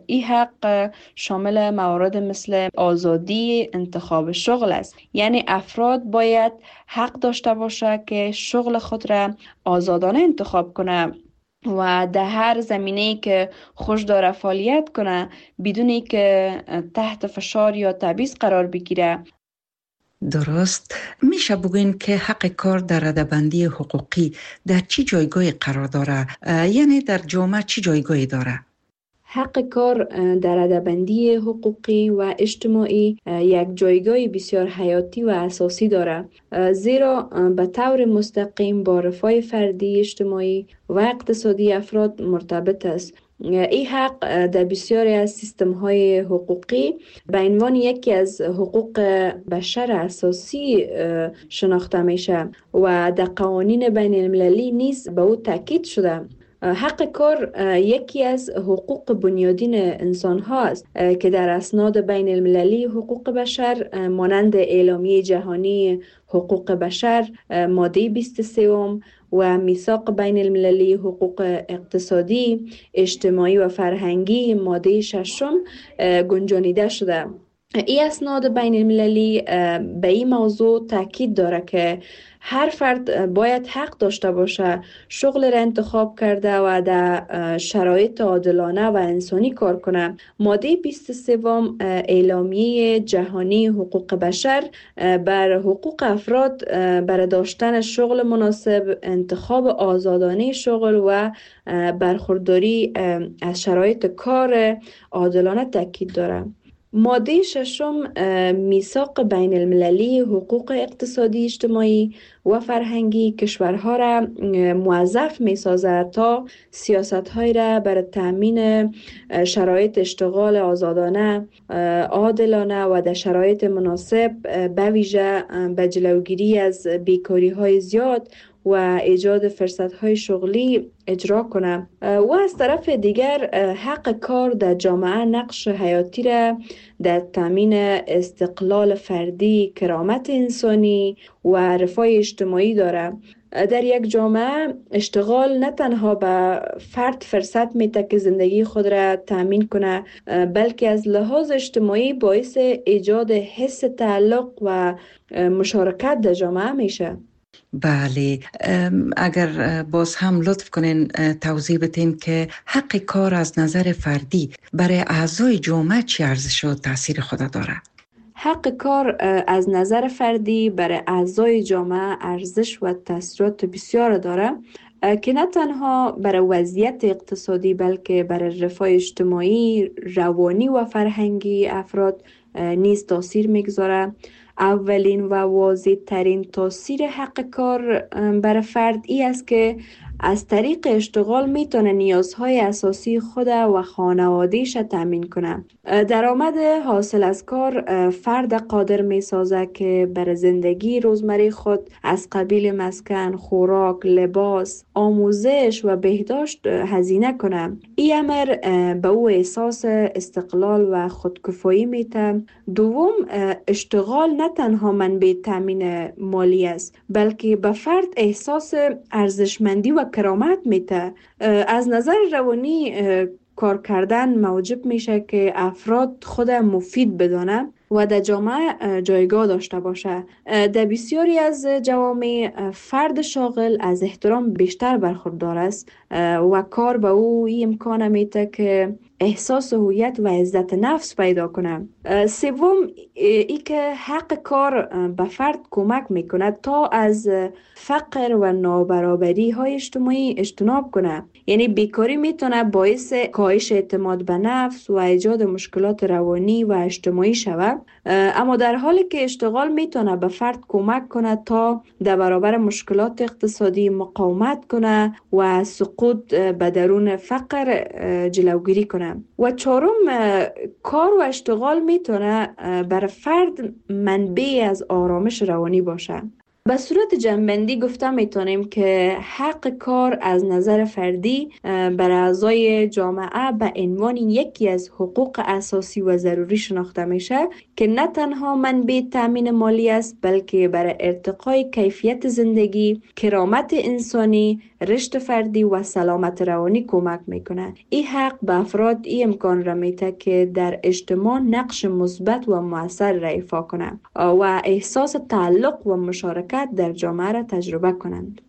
این حق شامل موارد مثل آزادی انتخاب شغل است. یعنی افراد باید حق داشته باشه که شغل خود را آزادانه انتخاب کنه و در هر زمینه‌ای که خوش داره فعالیت کنه بدونی که تحت فشار یا تبعیض قرار بگیره. درست. میشه بگوین که حق کار در رده‌بندی حقوقی در چی جایگاهی قرار داره؟ یعنی در جامعه چی جایگاهی داره؟ حق کار در رده‌بندی حقوقی و اجتماعی یک جایگاه بسیار حیاتی و اساسی دارد، زیرا به طور مستقیم با رفاه فردی، اجتماعی و اقتصادی افراد مرتبط است. این حق در بسیاری از سیستم‌های حقوقی به عنوان یکی از حقوق بشر اساسی شناخته میشه و در قوانین بین المللی نیز به او تاکید شده. حق کار یکی از حقوق بنیادین انسان ها است که در اسناد بین المللی حقوق بشر مانند اعلامیه جهانی حقوق بشر ماده 23 و میثاق بین المللی حقوق اقتصادی، اجتماعی و فرهنگی ماده 6 گنجانیده شده. این اسناد بین المللی به این موضوع تاکید داره که هر فرد باید حق داشته باشه شغل را انتخاب کرده و در شرایط عادلانه و انسانی کار کنه. ماده 23 اعلامیه جهانی حقوق بشر بر حقوق افراد برای داشتن شغل مناسب، انتخاب آزادانه شغل و برخورداری از شرایط کار عادلانه تاکید داره. ماده 6 میثاق بین المللی حقوق اقتصادی، اجتماعی و فرهنگی کشورها را موظف می سازد تا سیاست‌های را برای تأمین شرایط اشتغال آزادانه، عادلانه و در شرایط مناسب به ویژه به جلوگیری از بیکاری‌های زیاد و ایجاد فرصت‌های شغلی اجرا کنه. و از طرف دیگر حق کار در جامعه نقش حیاتی را در تامین استقلال فردی، کرامت انسانی و رفاه اجتماعی داره. در یک جامعه اشتغال نه تنها به فرد فرصت میده که زندگی خود را تامین کنه، بلکه از لحاظ اجتماعی باعث ایجاد حس تعلق و مشارکت در جامعه میشه. بله، اگر باز هم لطف کنین توضیح بدین که حق کار از نظر فردی برای اعضای جامعه چی ارزش و تاثیر خود داره؟ حق کار از نظر فردی برای اعضای جامعه ارزش و تاثیرات بسیار داره که نه تنها برای وضعیت اقتصادی بلکه برای رفاه اجتماعی، روانی و فرهنگی افراد نیز تاثیر میگذاره. اولین و واضح ترین تاثیر حق کار برای فرد ای است که از طریق اشتغال میتونه نیازهای اساسی خود و خانواده‌اش تامین کنه. درآمد حاصل از کار فرد قادر میسازه که برای زندگی روزمره خود از قبیل مسکن، خوراک، لباس، آموزش و بهداشت هزینه کنه. این امر به او احساس استقلال و خودکفایی میده. دوم، اشتغال نه تنها منبع تامین مالی است بلکه به فرد احساس ارزشمندی و کرامت میده. از نظر روانی کار کردن موجب میشه که افراد خود مفید بدانه و در جامعه جایگاه داشته باشه. در بسیاری از جوامع فرد شاغل از احترام بیشتر برخوردار است و کار به او این امکان میده که احساس هویت و عزت نفس پیدا کنه. سوم، ای که حق کار به فرد کمک میکنه تا از فقر و نابرابری های اجتماعی اجتناب کنه. یعنی بیکاری میتونه باعث کاهش اعتماد به نفس و ایجاد مشکلات روانی و اجتماعی شود، اما در حالی که اشتغال میتونه به فرد کمک کنه تا در برابر مشکلات اقتصادی مقاومت کنه و سقوط به درون فقر جلوگیری کنه. و چهارم، کار و اشتغال میتونه برای فرد منبع از آرامش روانی باشه. به صورت جنبندی گفته میتونیم که حق کار از نظر فردی بر اعضای جامعه به عنوان یکی از حقوق اساسی و ضروری شناخته میشه که نه تنها منبع تامین مالی است بلکه برای ارتقای کیفیت زندگی، کرامت انسانی، رشد فردی و سلامت روانی کمک میکنه. این حق به افراد این امکان را میده که در اجتماع نقش مثبت و مؤثر را ایفا کنند و احساس تعلق و مشارکت در جامعه را تجربه کنند.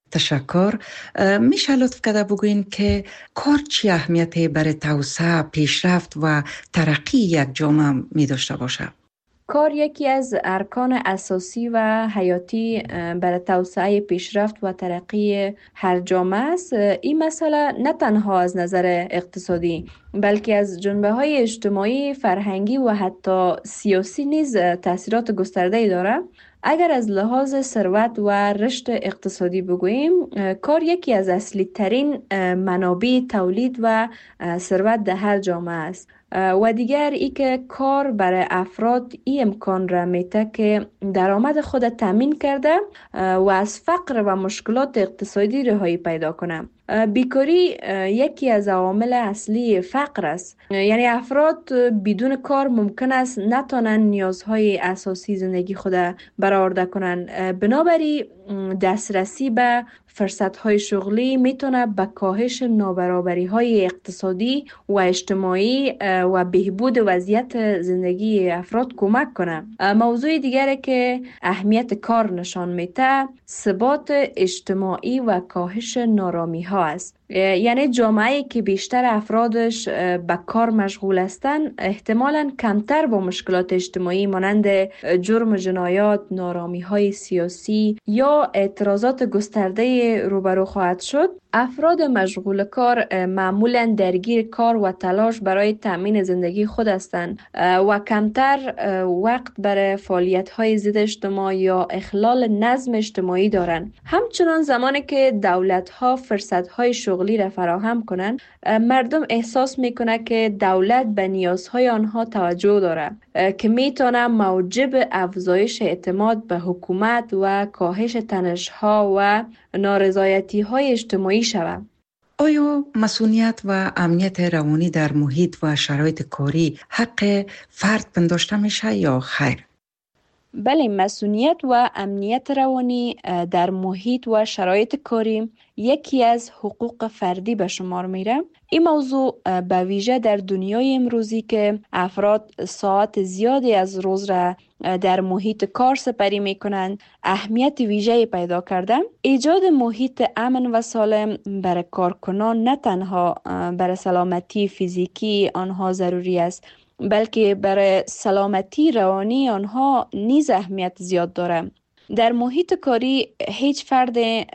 تشکر. میشه لطف کرده بگوین که کار چی اهمیتی برای توسعه، پیشرفت و ترقی یک جامعه می داشته باشه؟ کار یکی از ارکان اساسی و حیاتی برای توسعه، پیشرفت و ترقی هر جامعه است. این مسئله نه تنها از نظر اقتصادی بلکه از جنبه‌های اجتماعی، فرهنگی و حتی سیاسی نیز تأثیرات گسترده‌ای دارد. اگر از لحاظ ثروت و رشد اقتصادی بگوییم، کار یکی از اصلی ترین منابع تولید و ثروت در هر جامعه است. و دیگر ای که کار برای افراد این امکان را میده که درآمد خود تامین کرده و از فقر و مشکلات اقتصادی رهایی پیدا کنه. بیکاری یکی از عوامل اصلی فقر است. یعنی افراد بدون کار ممکن است نتوانند نیازهای اساسی زندگی خود برآورده کنند. بنابراین دسترسی به فرصت‌های شغلی میتونه به کاهش نابرابری‌های اقتصادی و اجتماعی و بهبود وضعیت زندگی افراد کمک کنه. موضوع دیگری که اهمیت کار نشان میده، ثبات اجتماعی و کاهش نارامی‌ها است. یعنی جامعه‌ای که بیشتر افرادش به کار مشغول هستند احتمالاً کمتر با مشکلات اجتماعی مانند جرم و جنایات، نارامی‌های سیاسی یا اعتراضات گسترده روبرو خواهد شد. افراد مشغول کار معمولاً درگیر کار و تلاش برای تأمین زندگی خود هستند و کمتر وقت برای فعالیت‌های ضد اجتماع یا اخلال نظم اجتماعی دارند. همچنان زمانی که دولت‌ها فرصت‌های شغلی را فراهم کنند، مردم احساس می‌کنند که دولت به نیازهای آنها توجه دارد که می‌تواند موجب افزایش اعتماد به حکومت و کاهش تنش‌ها و نارضایتی‌های اجتماعی شود. آیا مسئولیت و امنیت روانی در محیط و شرایط کاری حق فرد پنداشته میشه یا خیر؟ بله، مسئولیت و امنیت روانی در محیط و شرایط کاری یکی از حقوق فردی به شمار میره. این موضوع به ویژه در دنیای امروزی که افراد ساعت زیادی از روز را در محیط کار سپری میکنند اهمیت ویژه‌ای پیدا کرده. ایجاد محیط امن و سالم برای کارکنان نه تنها برای سلامتی فیزیکی آنها ضروری است بلکه برای سلامتی روانی آنها نیز اهمیت زیاد دارد. در محیط کاری هیچ فرد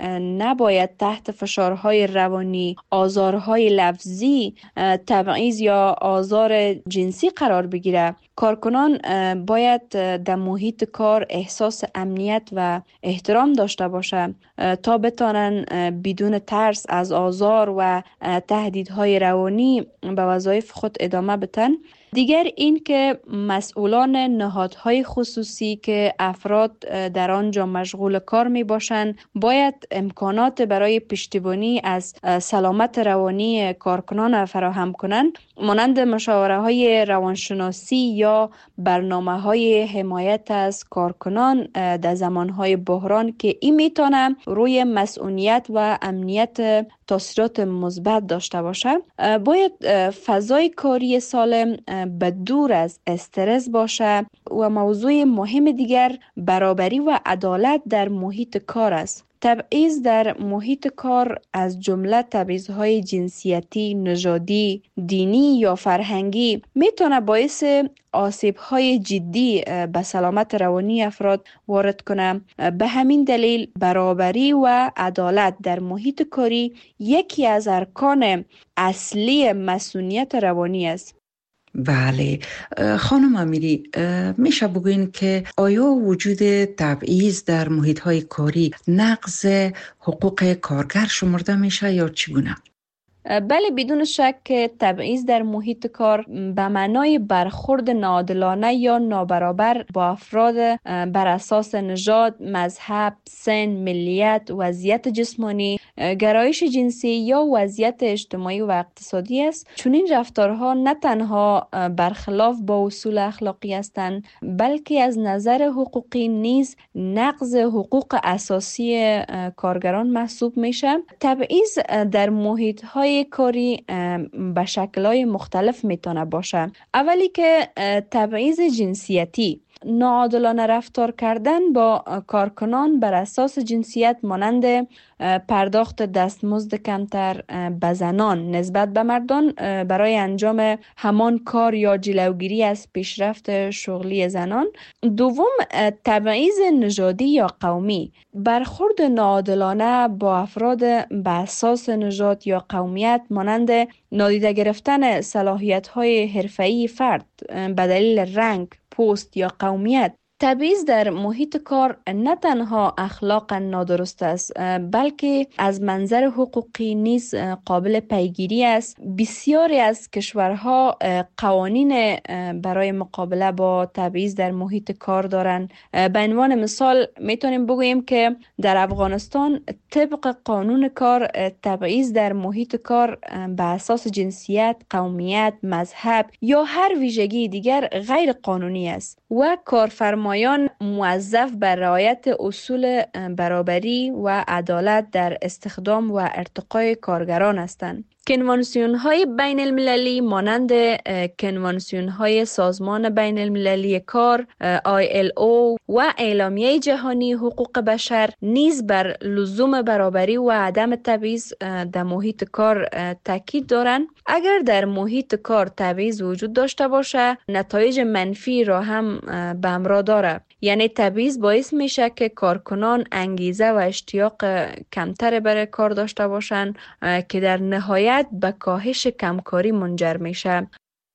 نباید تحت فشارهای روانی، آزارهای لفظی، تبعیض یا آزار جنسی قرار بگیرد. کارکنان باید در محیط کار احساس امنیت و احترام داشته باشند تا بتوانند بدون ترس از آزار و تهدیدهای روانی به وظایف خود ادامه بدن. دیگر این که مسئولان نهادهای خصوصی که افراد در آنجا مشغول کار می باشند باید امکانات برای پشتیبانی از سلامت روانی کارکنان فراهم کنند، مانند مشاوره های روانشناسی یا برنامه های حمایت از کارکنان در زمانهای بحران که این میتونه روی مسئولیت و امنیت تاثیرات مثبت داشته باشد. باید فضای کاری سالم به دور از استرس باشه و موضوع مهم دیگر برابری و عدالت در محیط کار است. تبعیض در محیط کار از جمله تبعیض‌های جنسیتی، نژادی، دینی یا فرهنگی میتونه باعث آسیب‌های جدی به سلامت روانی افراد وارد کنه. به همین دلیل برابری و عدالت در محیط کاری یکی از ارکان اصلی مسئولیت روانی است. بله خانم امیری، میشه بگوین که آیا وجود تبعیض در محیط‌های کاری نقض حقوق کارگر شمرده میشه یا چگونه؟ بله، بدون شک تبعیض در محیط کار به معنای برخورد ناعادلانه یا نابرابر با افراد بر اساس نژاد، مذهب، سن، ملیت، وضعیت جسمانی، گرایش جنسی یا وضعیت اجتماعی و اقتصادی است. چون این رفتارها نه تنها برخلاف با اصول اخلاقی هستند، بلکه از نظر حقوقی نیز نقض حقوق اساسی کارگران محسوب میشه. تبعیض در محیط‌های کاری به شکل‌های مختلف میتونه باشه. اولی که تبعیض جنسیتی، ناعادلانه رفتار کردن با کارکنان بر اساس جنسیت مانند پرداخت دستمزد کمتر به زنان نسبت به مردان برای انجام همان کار یا جلوگیری از پیشرفت شغلی زنان. دوم، تبعیض نژادی یا قومی، برخورد ناعادلانه با افراد به اساس نژاد یا قومیت مانند نادیده گرفتن صلاحیت‌های حرفه‌ای فرد به دلیل رنگ، پوست یا قومیت. تبعیض در محیط کار نه تنها اخلاقا نادرست است، بلکه از منظر حقوقی نیز قابل پیگیری است. بسیاری از کشورها قوانین برای مقابله با تبعیض در محیط کار دارند. به عنوان مثال میتونیم بگوییم که در افغانستان طبق قانون کار، تبعیض در محیط کار به اساس جنسیت، قومیت، مذهب یا هر ویژگی دیگر غیر قانونی است و کارفرمایان موظف بر رعایت اصول برابری و عدالت در استخدام و ارتقای کارگران هستند. کنوانسیون‌های بین المللی مانند کنوانسیون‌های سازمان بین المللی کار ILO و اعلامیه جهانی حقوق بشر نیز بر لزوم برابری و عدم تبعیض در محیط کار تاکید دارند. اگر در محیط کار تبعیض وجود داشته باشه، نتایج منفی را هم به همراه داره. یعنی تبعیض باعث میشه که کارکنان انگیزه و اشتیاق کمتر برای کار داشته باشند که در نهایت به کاهش کمکاری منجر میشه.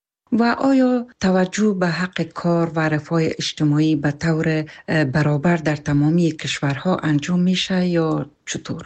و آیا توجه به حق کار و رفاه اجتماعی به طور برابر در تمامی کشورها انجام میشه یا چطور؟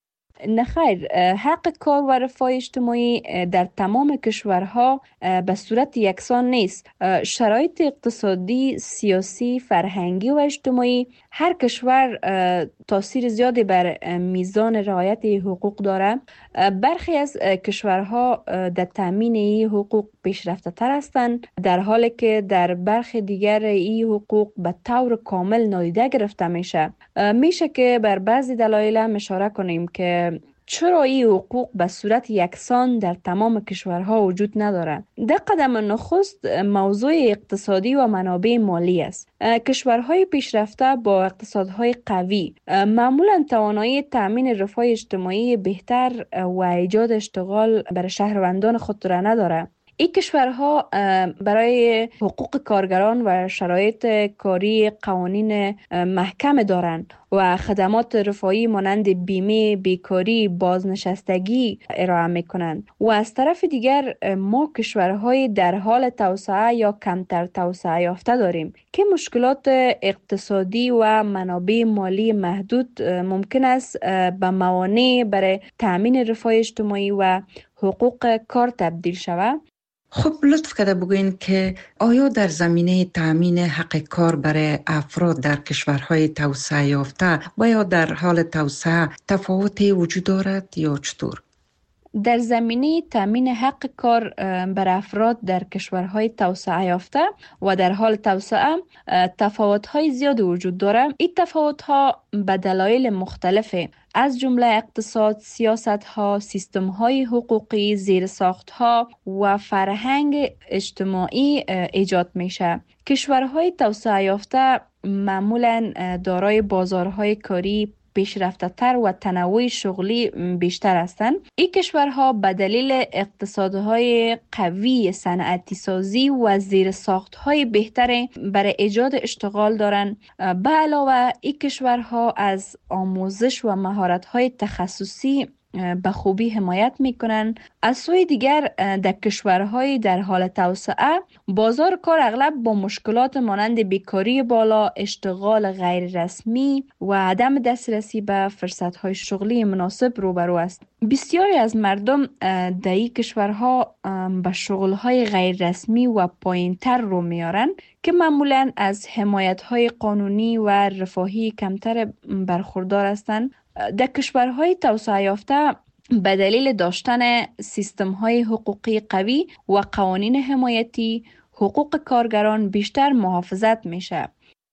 نه خیر، حق کار و رفاه اجتماعی در تمام کشورها به صورت یکسان نیست. شرایط اقتصادی، سیاسی، فرهنگی و اجتماعی هر کشور تاثیر زیادی بر میزان رعایت حقوق داره. برخی از کشورها در تامین این حقوق پیشرفته تر هستند، در حالی که در برخی دیگر این حقوق به طور کامل نادیده گرفته میشه. میشه که بر بعضی دلایل اشاره کنیم که چرا این حقوق به صورت یکسان در تمام کشورها وجود نداره. در قدم نخست موضوع اقتصادی و منابع مالی است. کشورهای پیشرفته با اقتصادهای قوی معمولا توانایی تامین رفاه اجتماعی بهتر و ایجاد اشتغال برای شهروندان خود را نداره. این کشورها برای حقوق کارگران و شرایط کاری قوانین محکم دارند و خدمات رفاهی مانند بیمه، بیکاری، بازنشستگی ارائه میکنند. و از طرف دیگر ما کشورهای در حال توسعه یا کمتر توسعه یافته داریم که مشکلات اقتصادی و منابع مالی محدود ممکن است به موانع برای تامین رفاه اجتماعی و حقوق کار تبدیل شود. خب لطف کرده بگوین که آیا در زمینه تامین حق کار برای افراد در کشورهای توسعه یافته و یا در حال توسعه تفاوتی وجود دارد یا چطور؟ در زمینه تامین حق کار بر افراد در کشورهای توسعه یافته و در حال توسعه تفاوت‌های زیادی وجود دارد. این تفاوت‌ها به دلایل مختلفه، از جمله اقتصاد، سیاست‌ها، سیستم‌های حقوقی، زیرساخت‌ها و فرهنگ اجتماعی ایجاد میشه. کشورهای توسعه یافته معمولاً دارای بازارهای کاری پیشرفته تر و تنوع شغلی بیشتر هستند. این کشورها به دلیل اقتصادهای قوی، صنعتی سازی و زیرساختهای بهتر برای ایجاد اشتغال دارند. به علاوه این کشورها از آموزش و مهارت‌های تخصصی به خوبی حمایت میکنن. از سوی دیگر در کشورهای در حال توسعه بازار کار اغلب با مشکلات مانند بیکاری بالا، اشتغال غیر رسمی و عدم دسترسی به فرصتهای شغلی مناسب روبرو است. بسیاری از مردم در این کشورها به شغلهای غیر رسمی و پایینتر رو میارن که معمولاً از حمایت‌های قانونی و رفاهی کمتر برخوردار هستند. در کشورهای توسعه یافته به دلیل داشتن سیستم‌های حقوقی قوی و قوانین حمایتی، حقوق کارگران بیشتر محافظت میشه.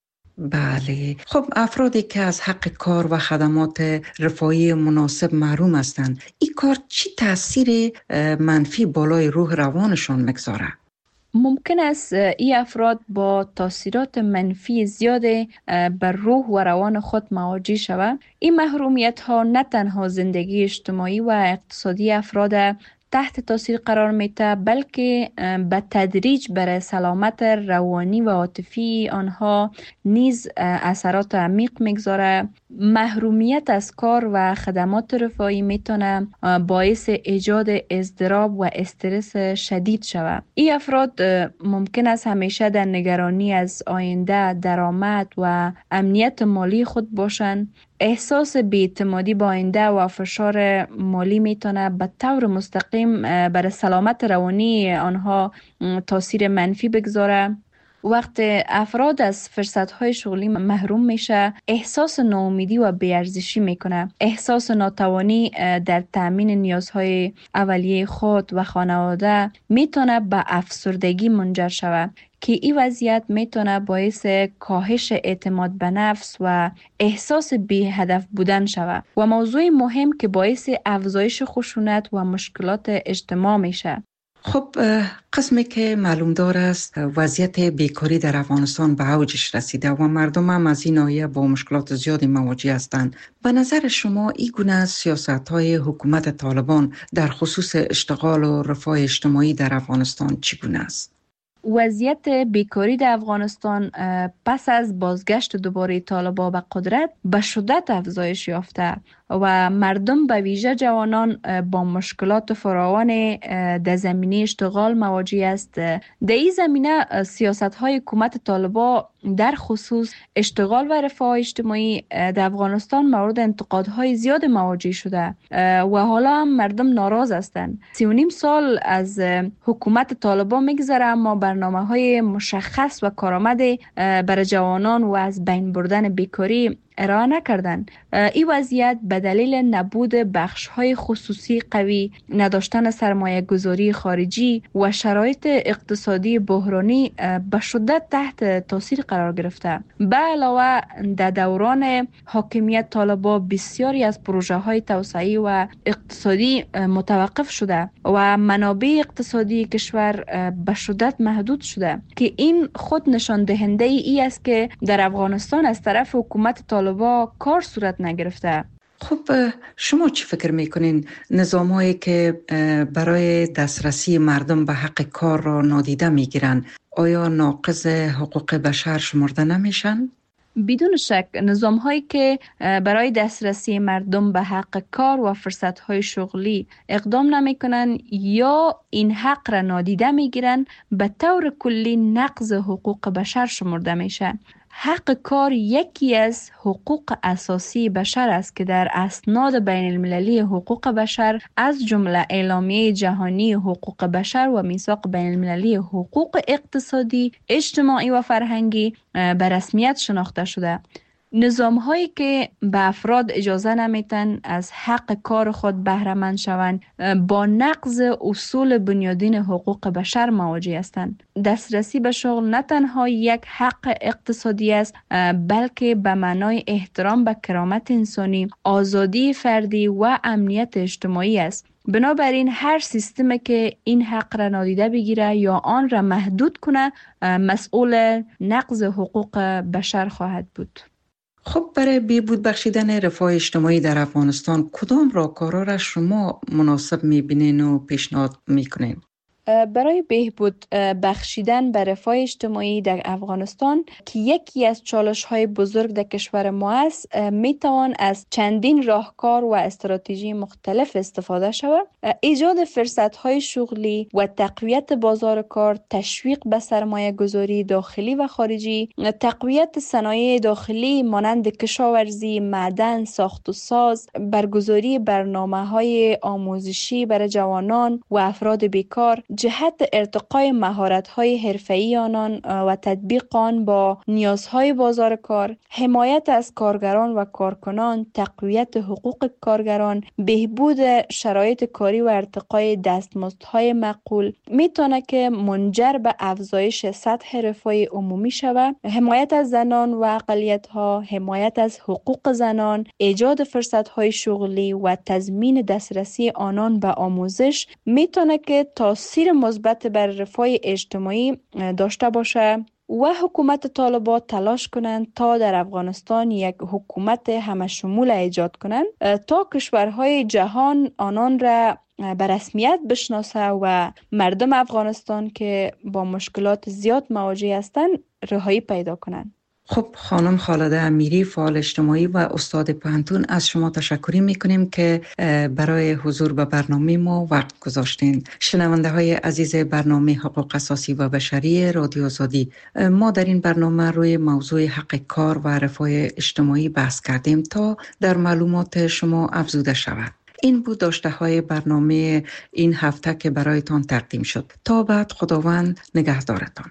بله، خب افرادی که از حق کار و خدمات رفاهی مناسب محروم هستند، این کار چی تاثیر منفی بالای روح روانشان میگذاره؟ ممکن است این افراد با تاثیرات منفی زیاد بر روح و روان خود مواجه شوند. این محرومیت ها نه تنها زندگی اجتماعی و اقتصادی افراد تحت تاثیر قرار میده، بلکه به تدریج بر سلامت روانی و عاطفی آنها نیز اثرات عمیق میگذاره. محرومیت از کار و خدمات رفاهی میتونه باعث ایجاد اضطراب و استرس شدید شود. این افراد ممکن است همیشه در نگرانی از آینده، درآمد و امنیت مالی خود باشند. احساس بی‌اعتمادی با آینده و فشار مالی میتونه به طور مستقیم بر سلامت روانی آنها تاثیر منفی بگذاره. وقت افراد از فرصت‌های شغلی محروم میشه، احساس ناامیدی و بی‌ارزشی میکنه. احساس ناتوانی در تامین نیازهای اولیه خود و خانواده میتونه به افسردگی منجر شود که این وضعیت میتونه باعث کاهش اعتماد به نفس و احساس بی هدف بودن شود و موضوع مهم که باعث افزایش خشونت و مشکلات اجتماع میشه. خب قسمی که معلوم دار است وضعیت بیکاری در افغانستان به اوجش رسیده و مردم هم از این ناحیه با مشکلات زیادی مواجه هستند. به نظر شما این گونه سیاست‌های حکومت طالبان در خصوص اشتغال و رفاه اجتماعی در افغانستان چگونه است؟ وضعیت بیکاری در افغانستان پس از بازگشت دوباره طالبان به قدرت به شدت افزایش یافته و مردم به ویژه جوانان با مشکلات فراوان در زمینه اشتغال مواجه است. در این زمینه سیاست‌های حکومت طالبان در خصوص اشتغال و رفاه اجتماعی در افغانستان مورد انتقادهای زیاد مواجه شده و حالا هم مردم ناراض هستند. 3.5 سال از حکومت طالبان میگذره اما برنامه‌های مشخص و کارآمد برای جوانان و از بین بردن بیکاری ارائه نکردند. این وضعیت به دلیل نبود بخش‌های خصوصی قوی، نداشتن سرمایه گذاری خارجی و شرایط اقتصادی بحرانی به شدت تحت تاثیر قرار گرفته. به علاوه در دوران حاکمیت طالبان بسیاری از پروژه‌های توسعه‌ای و اقتصادی متوقف شده و منابع اقتصادی کشور به شدت محدود شده که این خود نشان دهنده ای است که در افغانستان از طرف حکومت طالبان کار صورت نگرفته. خب شما چی فکر میکنین نظام‌هایی که برای دسترسی مردم به حق کار را نادیده میگیرن آیا ناقض حقوق بشر شمرده نمیشن؟ بدون شک نظام‌هایی که برای دسترسی مردم به حق کار و فرصت‌های شغلی اقدام نمی‌کنند یا این حق را نادیده می‌گیرند به طور کلی نقض حقوق بشر شمرده میشن. حق کار یکی از حقوق اساسی بشر است که در اسناد بین المللی حقوق بشر از جمله اعلامیه جهانی حقوق بشر و میثاق بین المللی حقوق اقتصادی، اجتماعی و فرهنگی به رسمیت شناخته شده. نظام هایی که به افراد اجازه نمیتن از حق کار خود بهره مند شوند با نقض اصول بنیادین حقوق بشر مواجه هستند. دسترسی به شغل نه تنها یک حق اقتصادی است بلکه به معنای احترام به کرامت انسانی، آزادی فردی و امنیت اجتماعی است. بنابراین هر سیستمی که این حق را نادیده بگیره یا آن را محدود کنه مسئول نقض حقوق بشر خواهد بود. خب برای بهبود بخشیدن رفاه اجتماعی در افغانستان کدام راهکارها را شما مناسب میبینین و پیشنهاد میکنین؟ برای بهبود بخشیدن به رفاه اجتماعی در افغانستان که یکی از چالش‌های بزرگ در کشور ما است، میتوان از چندین راهکار و استراتژی مختلف استفاده شود. ایجاد فرصت‌های شغلی و تقویت بازار کار، تشویق به سرمایه گذاری داخلی و خارجی، تقویت صنایع داخلی مانند کشاورزی، معدن، ساخت و ساز، برگزاری برنامه‌های آموزشی برای جوانان و افراد بیکار، جهت ارتقای مهارت‌های حرفه‌ای آنان و تطبیق آن با نیازهای بازار کار، حمایت از کارگران و کارکنان، تقویت حقوق کارگران، بهبود شرایط کاری و ارتقای دستمزدهای معقول میتونه که منجر به افزایش سطح رفاه عمومی شود. حمایت از زنان و اقلیت‌ها، حمایت از حقوق زنان، ایجاد فرصت‌های شغلی و تضمین دسترسی آنان به آموزش میتونه که تاثیر مثبت بر رفاه اجتماعی داشته باشه و حکومت طالبان تلاش کنند تا در افغانستان یک حکومت همه شمول ایجاد کنند تا کشورهای جهان آنان را به رسمیت بشناسه و مردم افغانستان که با مشکلات زیاد مواجه هستند رهایی پیدا کنند. خب خانم خالده امیری، فعال اجتماعی و استاد پوهنتون، از شما تشکر میکنیم که برای حضور به برنامه ما وقت گذاشتین. شنونده های عزیز برنامه حقوق اساسی و بشری رادیو آزادی، ما در این برنامه روی موضوع حق کار و رفاه اجتماعی بحث کردیم تا در معلومات شما افزوده شود. این بود داشته های برنامه این هفته که برایتان تقدیم شد. تا بعد، خداوند نگهدارتان.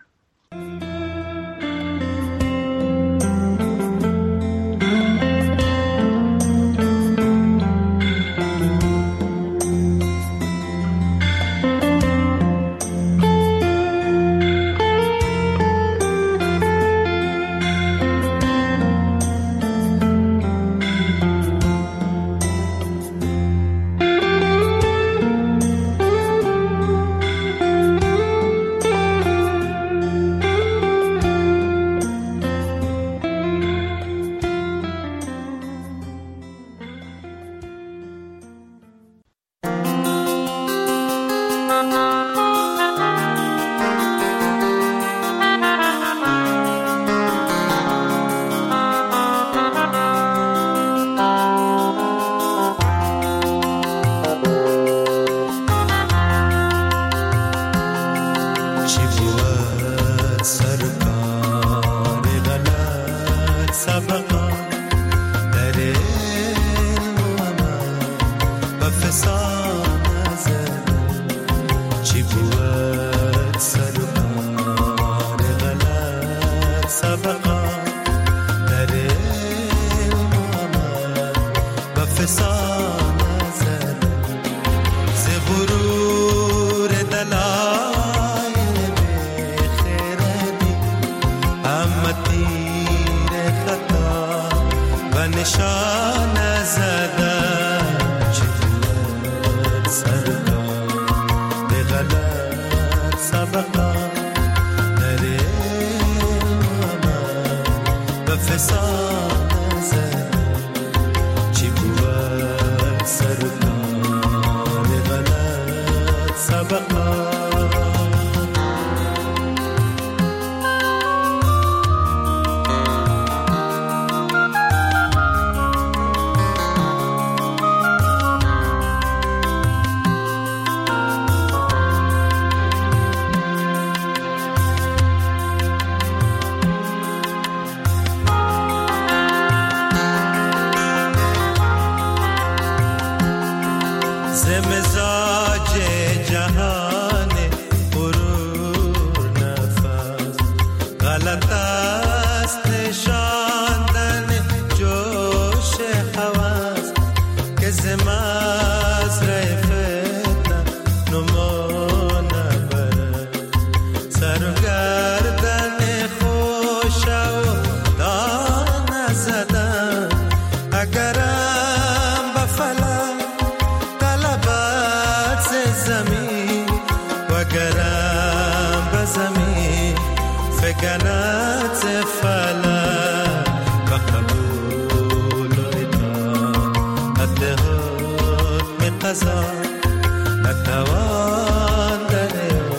نتوان در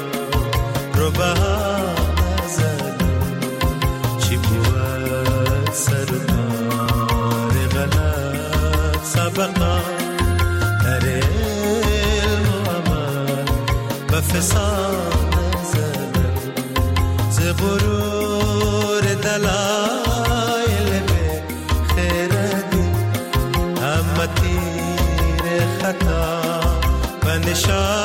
فسانه زنم ز غرور دلایل به خیردی همه تیر خطا و نشان